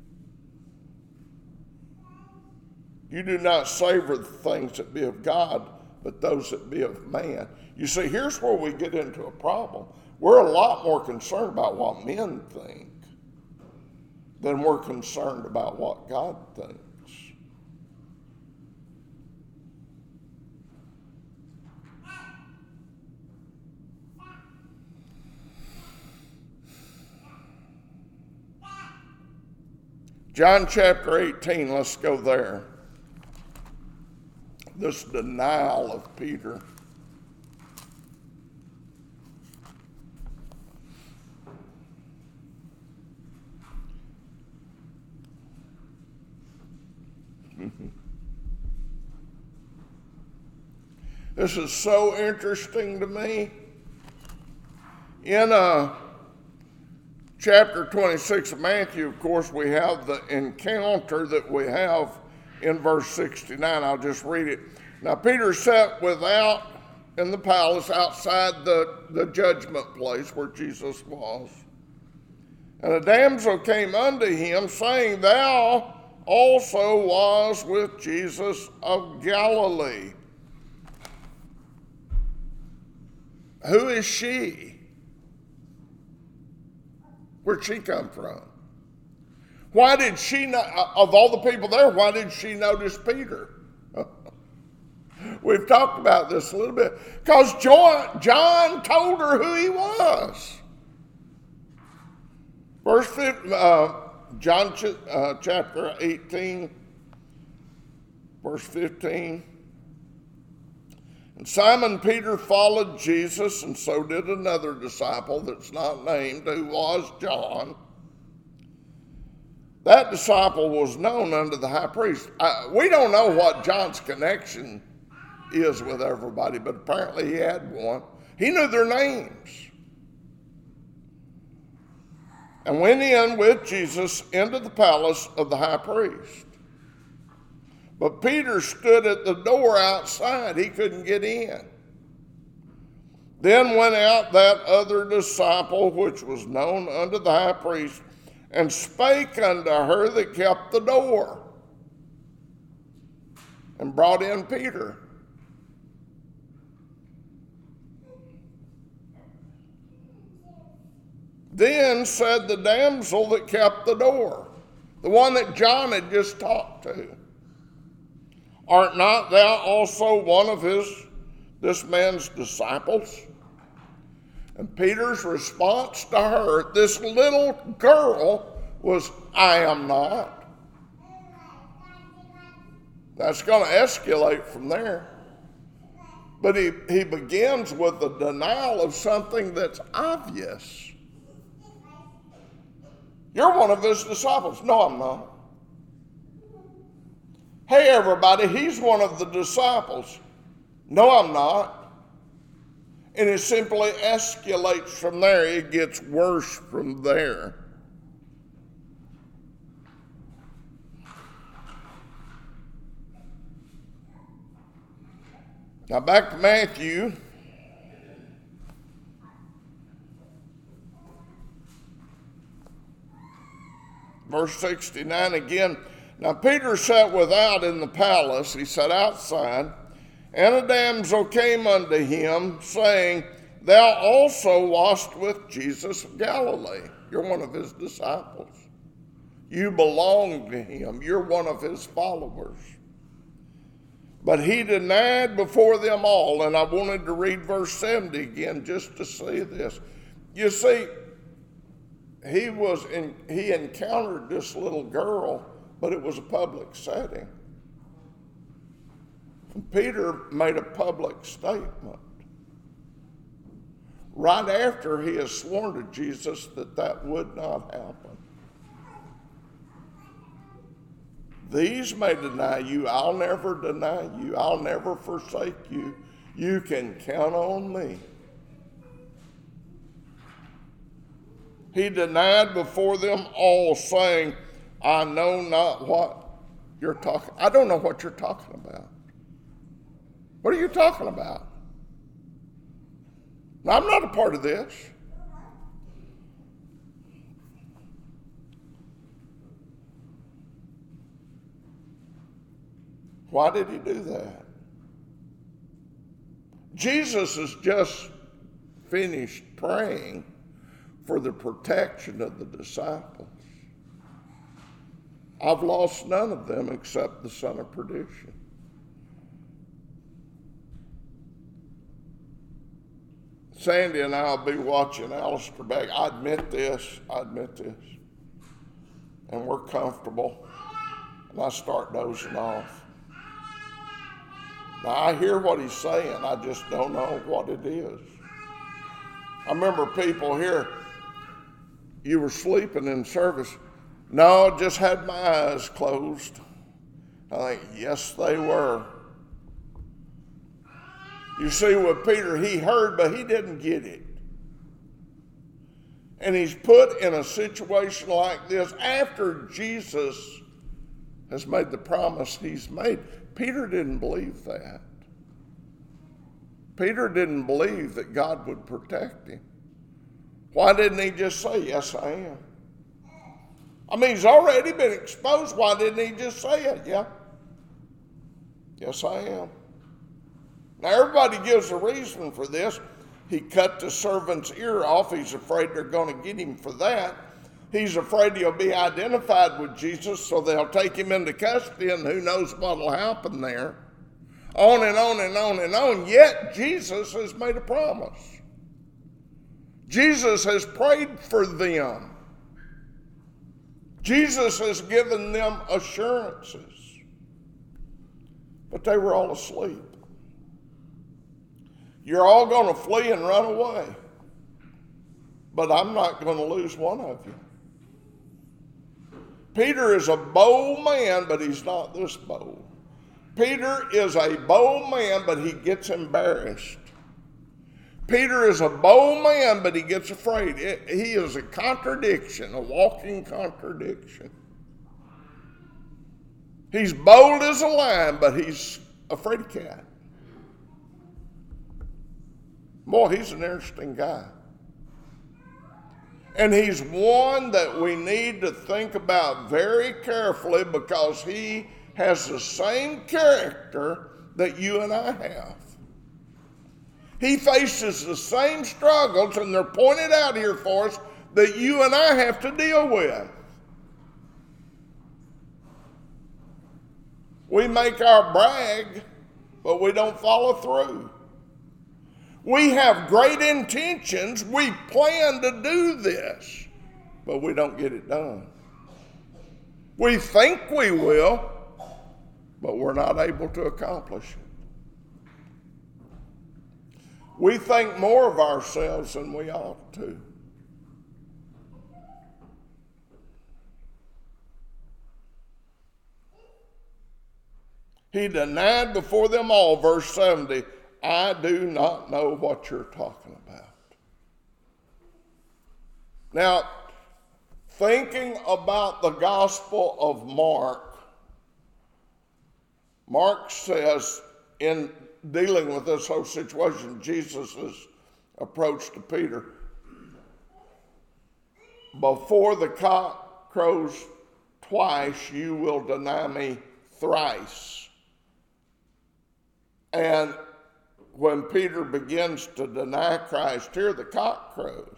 you do not savor the things that be of God, but those that be of man. You see, here's where we get into a problem. We're a lot more concerned about what men think than we're concerned about what God thinks. John chapter eighteen, let's go there. This denial of Peter. This is so interesting to me. In uh, chapter twenty-six of Matthew, of course, we have the encounter that we have in verse sixty-nine. I'll just read it. Now, Peter sat without in the palace outside the, the judgment place where Jesus was. And a damsel came unto him, saying, Thou also was with Jesus of Galilee. Who is she? Where'd she come from? Why did she not, of all the people there, why did she notice Peter? We've talked about this a little bit. Because John, John told her who he was. Verse fifteen, uh, John ch- uh, chapter eighteen, verse fifteen. And Simon Peter followed Jesus, and so did another disciple that's not named, who was John. That disciple was known unto the high priest. Uh, we don't know what John's connection is with everybody, but apparently he had one. He knew their names. And went in with Jesus into the palace of the high priest. But Peter stood at the door outside. He couldn't get in. Then went out that other disciple, which was known unto the high priest, and spake unto her that kept the door, and brought in Peter. Then said the damsel that kept the door, the one that John had just talked to, Art not thou also one of his, this man's disciples? And Peter's response to her, this little girl, was, I am not. That's going to escalate from there. But he, he begins with the denial of something that's obvious. You're one of his disciples. No, I'm not. Hey, everybody, he's one of the disciples. No, I'm not. And it simply escalates from there. It gets worse from there. Now back to Matthew. Verse sixty-nine again. Now Peter sat without in the palace, he sat outside, and a damsel came unto him, saying, Thou also wast with Jesus of Galilee. You're one of his disciples. You belong to him. You're one of his followers. But he denied before them all, and I wanted to read verse seventy again just to see this. You see, he was in, he encountered this little girl, but it was a public setting. And Peter made a public statement right after he has sworn to Jesus that that would not happen. These may deny you. I'll never deny you. I'll never forsake you. You can count on me. He denied before them all, saying, I know not what You're talking, I don't know what you're talking about. What are you talking about? Now, I'm not a part of this. Why did he do that? Jesus has just finished praying for the protection of the disciples. I've lost none of them except the son of perdition. Sandy and I will be watching Alistair back. I admit this, I admit this. And we're comfortable. And I start dozing off. Now, I hear what he's saying. I just don't know what it is. I remember people here, you were sleeping in service. No, just had my eyes closed. I think, yes, they were. You see, with Peter, he heard, but he didn't get it. And he's put in a situation like this after Jesus has made the promise he's made. Peter didn't believe that. Peter didn't believe that God would protect him. Why didn't he just say, yes, I am? I mean, he's already been exposed. Why didn't he just say it? Yeah. Yes, I am. Now, everybody gives a reason for this. He cut the servant's ear off. He's afraid they're going to get him for that. He's afraid he'll be identified with Jesus, so they'll take him into custody, and who knows what will happen there. On and on and on and on. Yet, Jesus has made a promise. Jesus has prayed for them. Jesus has given them assurances. But they were all asleep. You're all going to flee and run away. But I'm not going to lose one of you. Peter is a bold man, but he's not this bold. Peter is a bold man, but he gets embarrassed. Peter is a bold man, but he gets afraid. It, he is a contradiction, a walking contradiction. He's bold as a lion, but he's a fraidy cat. Boy, he's an interesting guy. And he's one that we need to think about very carefully because he has the same character that you and I have. He faces the same struggles, and they're pointed out here for us, that you and I have to deal with. We make our brag, but we don't follow through. We have great intentions. We plan to do this, but we don't get it done. We think we will, but we're not able to accomplish it. We think more of ourselves than we ought to. He denied before them all, verse seventy, I do not know what you're talking about. Now, thinking about the Gospel of Mark, Mark says in dealing with this whole situation, Jesus' approach to Peter, before the cock crows twice, you will deny me thrice. And when Peter begins to deny Christ here, the cock crows.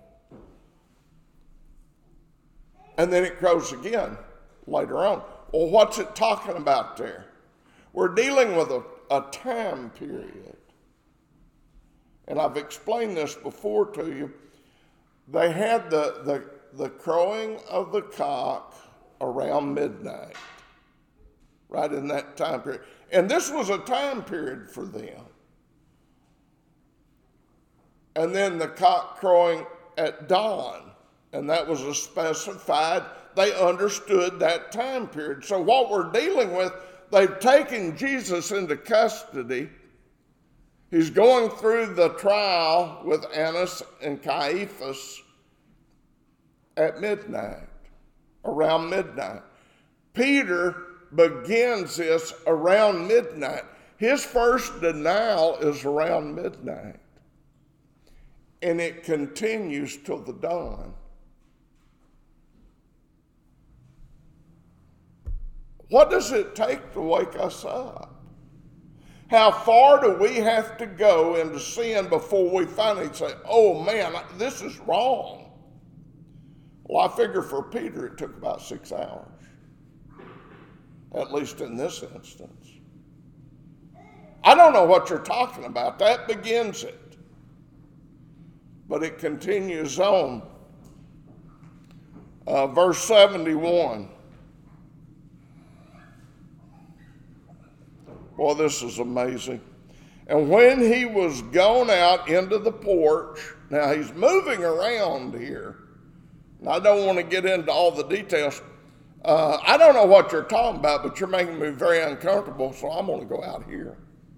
And then it crows again later on. Well, what's it talking about there? We're dealing with a, a time period. And I've explained this before to you. They had the, the, the crowing of the cock around midnight, right in that time period. And this was a time period for them. And then the cock crowing at dawn, and that was a specified, they understood that time period. So what we're dealing with, they've taken Jesus into custody. He's going through the trial with Annas and Caiaphas at midnight, around midnight. Peter begins this around midnight. His first denial is around midnight. And it continues till the dawn. What does it take to wake us up? How far do we have to go into sin before we finally say, oh man, this is wrong? Well, I figure for Peter it took about six hours. At least in this instance. I don't know what you're talking about. That begins it. But it continues on. Uh, verse seventy-one. Boy, this is amazing. And when he was gone out into the porch, now he's moving around here. And I don't want to get into all the details. Uh, I don't know what you're talking about, but you're making me very uncomfortable, so I'm going to go out here.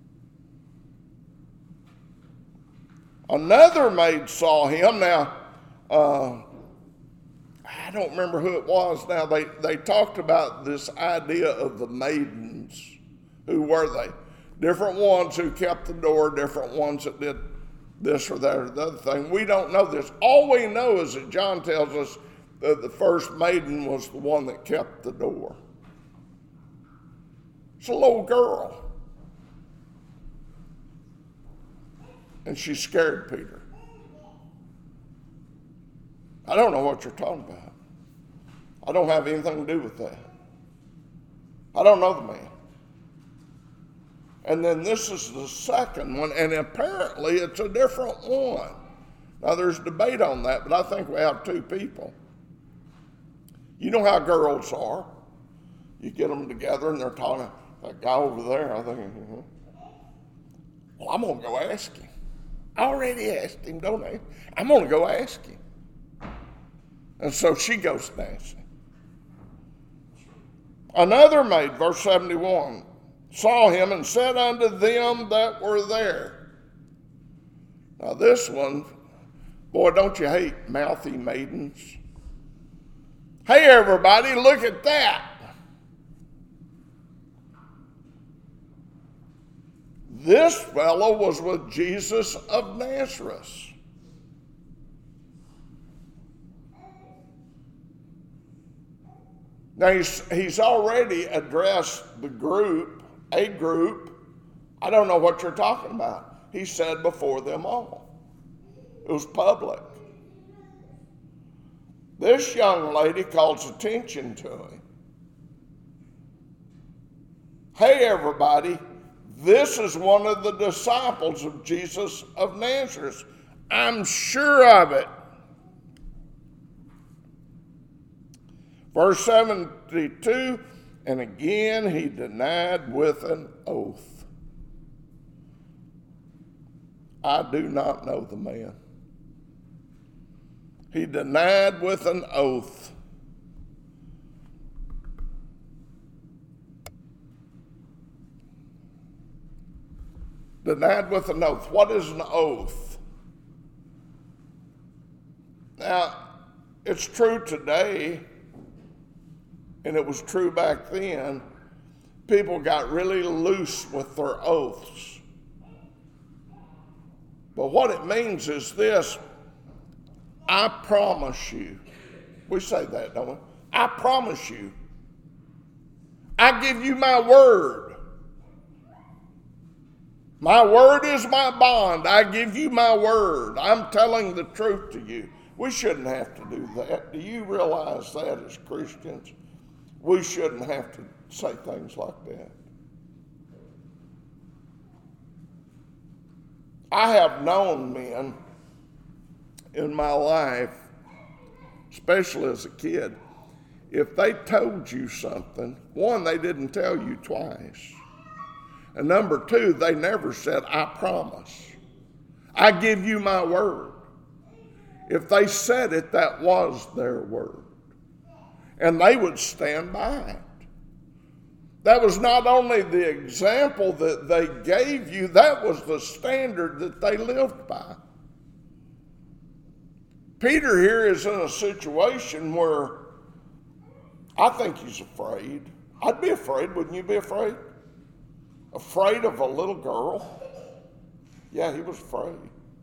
Another maid saw him. Now, uh, I don't remember who it was now. They, they talked about this idea of the maidens. Who were they? Different ones who kept the door, different ones that did this or that or the other thing. We don't know this. All we know is that John tells us that the first maiden was the one that kept the door. It's a little girl. And she scared Peter. I don't know what you're talking about. I don't have anything to do with that. I don't know the man. And then this is the second one, and apparently it's a different one. Now there's debate on that, but I think we have two people. You know how girls are. You get them together and they're talking, that guy over there, I think, mm-hmm. Well, I'm going to go ask him. I already asked him, don't I? I'm going to go ask him. And so she goes dancing. Another maid, verse seventy-one, saw him and said unto them that were there. Now this one, boy, don't you hate mouthy maidens? Hey everybody, look at that. This fellow was with Jesus of Nazareth. Now he's, he's already addressed the group, a group. I don't know what you're talking about. He said before them all. It was public. This young lady calls attention to him. Hey everybody, this is one of the disciples of Jesus of Nazareth. I'm sure of it. Verse seventy-two, and again he denied with an oath. I do not know the man. He denied with an oath. Denied with an oath. What is an oath? Now, it's true today, and it was true back then. People got really loose with their oaths. But what it means is this: I promise you. We say that, don't we? I promise you. I give you my word. My word is my bond. I give you my word. I'm telling the truth to you. We shouldn't have to do that. Do you realize that as Christians? We shouldn't have to say things like that. I have known men in my life, especially as a kid, if they told you something, one, they didn't tell you twice. And number two, they never said, I promise. I give you my word. If they said it, that was their word. And they would stand by it. That was not only the example that they gave you, that was the standard that they lived by. Peter here is in a situation where I think he's afraid. I'd be afraid. Wouldn't you be afraid? Afraid of a little girl? Yeah, he was afraid.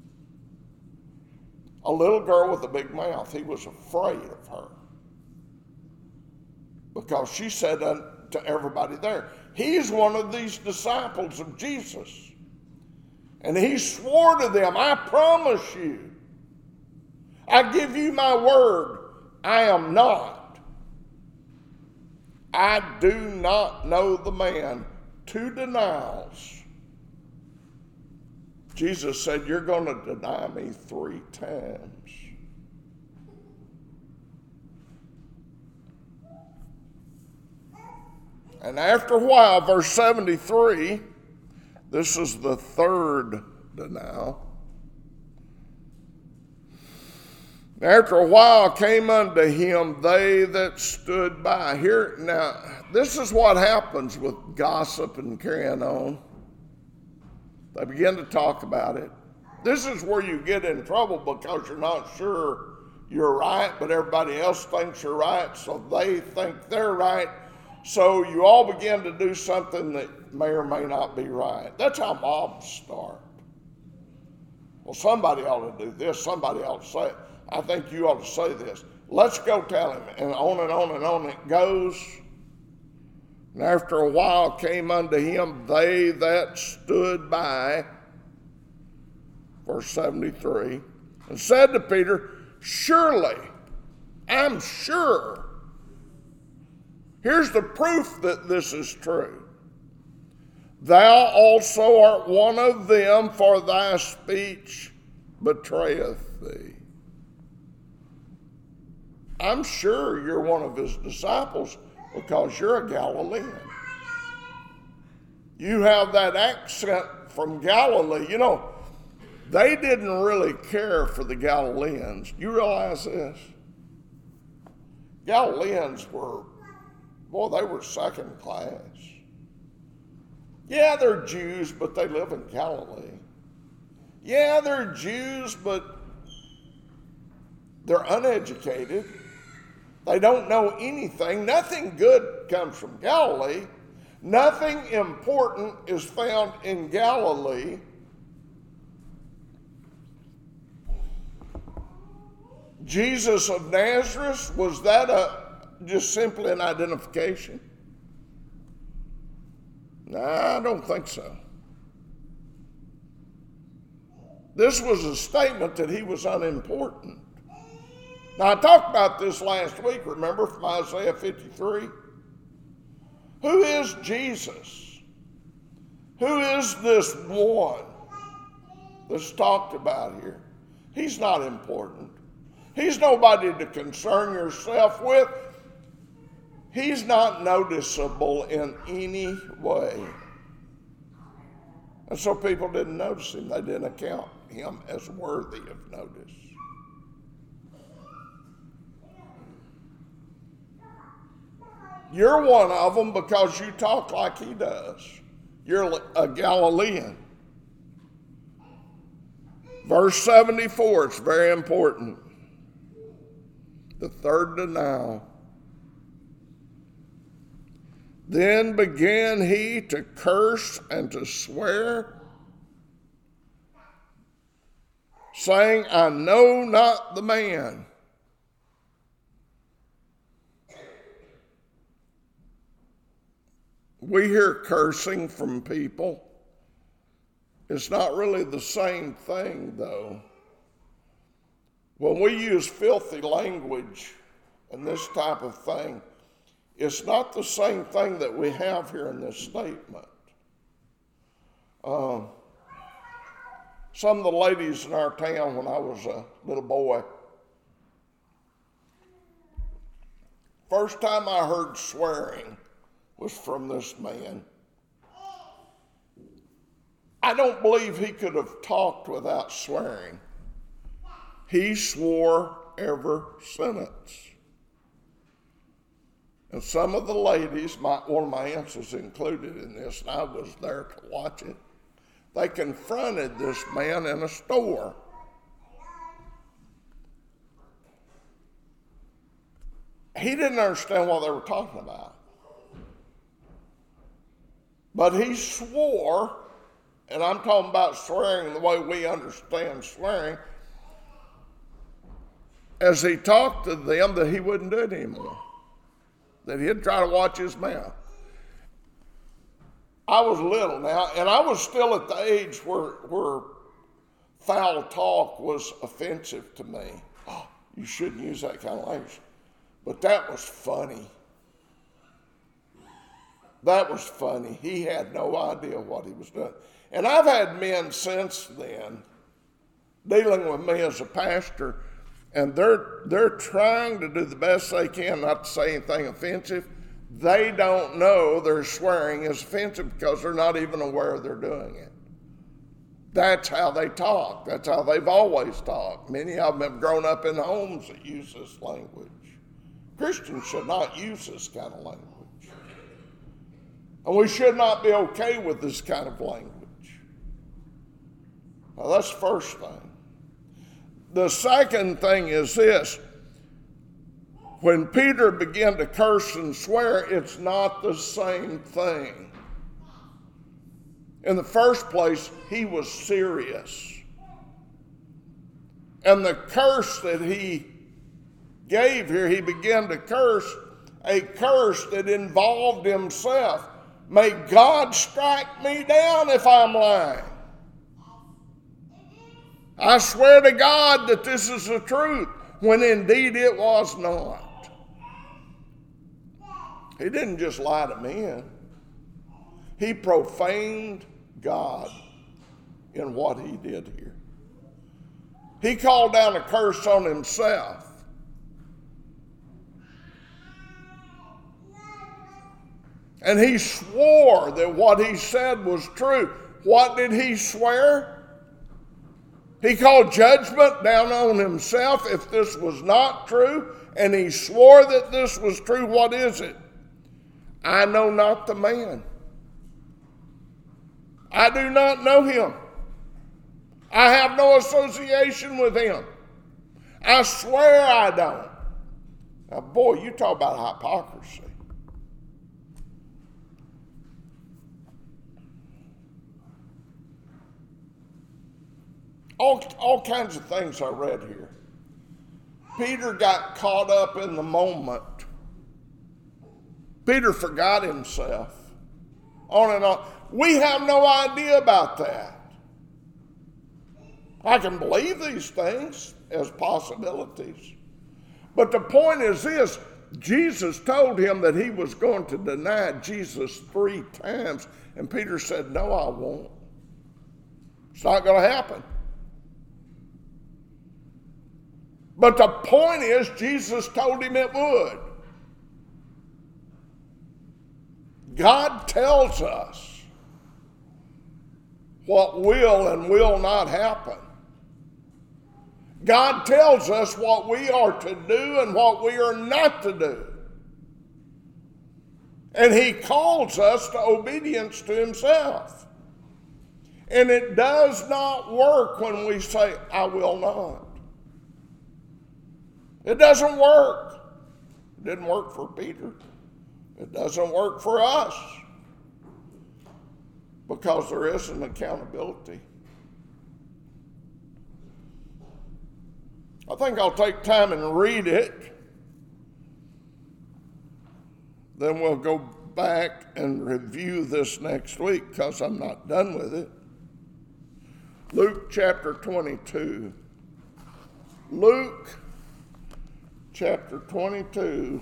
A little girl with a big mouth, he was afraid of her. Because she said to everybody there, he's one of these disciples of Jesus. And he swore to them, I promise you, I give you my word, I am not. I do not know the man. Two denials. Jesus said, you're going to deny me three times. And after a while, verse seventy-three, this is the third denial. After a while came unto him they that stood by. Here, now, this is what happens with gossip and carrying on. They begin to talk about it. This is where you get in trouble because you're not sure you're right, but everybody else thinks you're right, so they think they're right. So you all begin to do something that may or may not be right. That's how mobs start. Well, somebody ought to do this. Somebody ought to say it. I think you ought to say this. Let's go tell him. And on and on and on it goes. And after a while came unto him they that stood by, verse seventy-three, and said to Peter, surely, I'm sure. Here's the proof that this is true. Thou also art one of them, for thy speech betrayeth thee. I'm sure you're one of his disciples because you're a Galilean. You have that accent from Galilee. You know, they didn't really care for the Galileans. You realize this? Galileans were, boy, they were second class. Yeah, they're Jews, but they live in Galilee. Yeah, they're Jews, but they're uneducated. They don't know anything. Nothing good comes from Galilee. Nothing important is found in Galilee. Jesus of Nazareth, was that a just simply an identification? No, I don't think so. This was a statement that he was unimportant. Now, I talked about this last week, remember, from Isaiah fifty-three? Who is Jesus? Who is this one that's talked about here? He's not important. He's nobody to concern yourself with. He's not noticeable in any way. And so people didn't notice him. They didn't account him as worthy of notice. You're one of them because you talk like he does. You're a Galilean. Verse seventy-four, it's very important. The third denial. Then began he to curse and to swear, saying, I know not the man. We hear cursing from people. It's not really the same thing, though. When we use filthy language and this type of thing, it's not the same thing that we have here in this statement. Um, some of the ladies in our town when I was a little boy, first time I heard swearing was from this man. I don't believe he could have talked without swearing. He swore every sentence. And some of the ladies, my, one of my aunts was included in this, and I was there to watch it. They confronted this man in a store. He didn't understand what they were talking about. But he swore, and I'm talking about swearing the way we understand swearing, as he talked to them, that he wouldn't do it anymore, that he'd try to watch his mouth. I was little now, and I was still at the age where, where foul talk was offensive to me. Oh, you shouldn't use that kind of language. But that was funny. That was funny. He had no idea what he was doing. And I've had men since then dealing with me as a pastor, and they're they're trying to do the best they can not to say anything offensive. They don't know their swearing is offensive because they're not even aware they're doing it. That's how they talk. That's how they've always talked. Many of them have grown up in homes that use this language. Christians should not use this kind of language. And we should not be okay with this kind of language. Now, that's the first thing. The second thing is this. When Peter began to curse and swear, it's not the same thing. In the first place, he was serious. And the curse that he gave here, he began to curse a curse that involved himself. May God strike me down if I'm lying. I swear to God that this is the truth, when indeed it was not. He didn't just lie to men. He profaned God in what he did here. He called down a curse on himself. And he swore that what he said was true. What did he swear? He called judgment down on himself if this was not true, and he swore that this was true. What is it? I know not the man. I do not know him. I have no association with him. I swear I don't. Now, boy, you talk about hypocrisy. All, all kinds of things I read here. Peter got caught up in the moment. Peter forgot himself. On and on. We have no idea about that. I can believe these things as possibilities. But the point is this. Jesus told him that he was going to deny Jesus three times. And Peter said, no, I won't. It's not going to happen. But the point is, Jesus told him it would. God tells us what will and will not happen. God tells us what we are to do and what we are not to do. And he calls us to obedience to himself. And it does not work when we say, I will not. It doesn't work. It didn't work for Peter. It doesn't work for us. Because there is an accountability. I think I'll take time and read it. Then we'll go back and review this next week because I'm not done with it. Luke chapter twenty-two. Luke chapter twenty-two.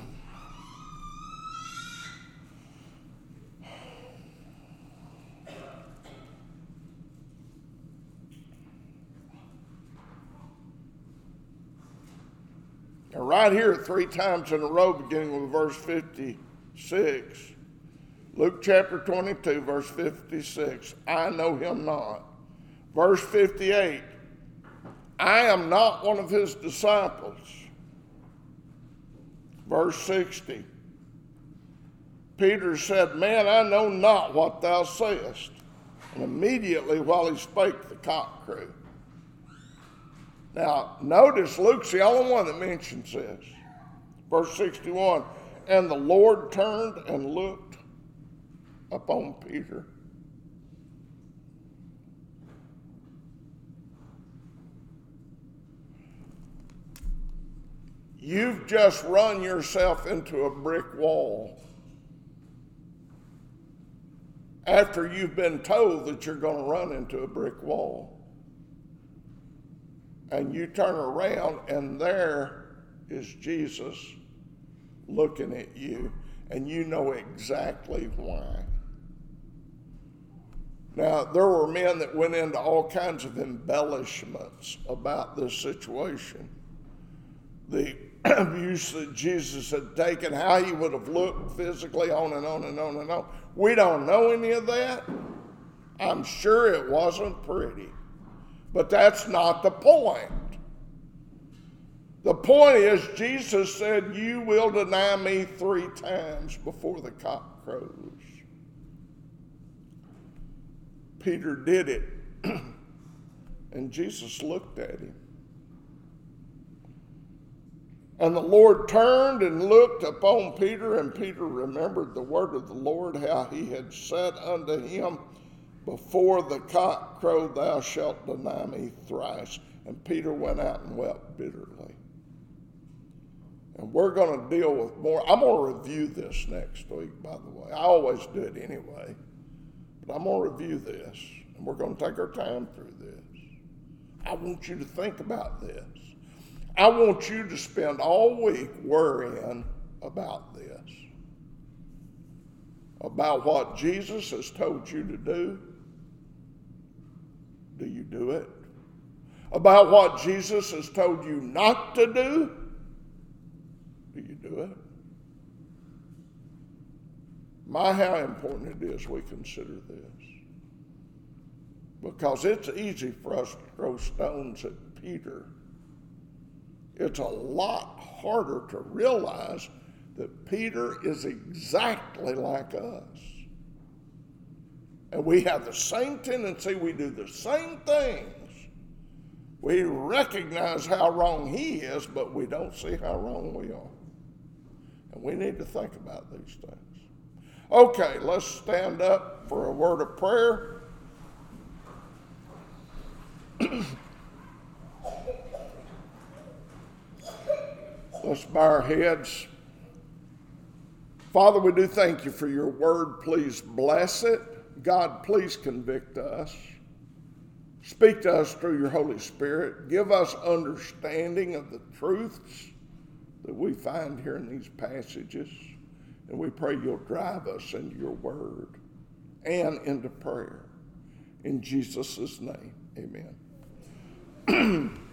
Now, right here, three times in a row, beginning with verse fifty-six. Luke chapter twenty-two, verse fifty-six. I know him not. Verse fifty-eight. I am not one of his disciples. Verse sixty. Peter said, Man, I know not what thou sayest. And immediately while he spake, the cock crew. Now, notice Luke's the only one that mentions this. Verse sixty-one, and the Lord turned and looked upon Peter. You've just run yourself into a brick wall after you've been told that you're going to run into a brick wall. And you turn around and there is Jesus looking at you, and you know exactly why. Now, there were men that went into all kinds of embellishments about this situation. The abuse that Jesus had taken, how he would have looked physically, on and on and on and on. We don't know any of that. I'm sure it wasn't pretty. But that's not the point. The point is, Jesus said, you will deny me three times before the cock crows. Peter did it, and Jesus looked at him. And the Lord turned and looked upon Peter, and Peter remembered the word of the Lord, how he had said unto him, before the cock crowed, thou shalt deny me thrice. And Peter went out and wept bitterly. And we're going to deal with more. I'm going to review this next week, by the way. I always do it anyway. But I'm going to review this, and we're going to take our time through this. I want you to think about this. I want you to spend all week worrying about this, about what Jesus has told you to do. Do you do it? About what Jesus has told you not to do. Do you do it? My, how important it is we consider this. Because it's easy for us to throw stones at Peter. It's a lot harder to realize that Peter is exactly like us. And we have the same tendency, we do the same things. We recognize how wrong he is, but we don't see how wrong we are. And we need to think about these things. Okay, let's stand up for a word of prayer. Let's bow our heads. Father, we do thank you for your word. Please bless it. God, please convict us. Speak to us through your Holy Spirit. Give us understanding of the truths that we find here in these passages. And we pray you'll drive us into your word and into prayer. In Jesus' name, amen.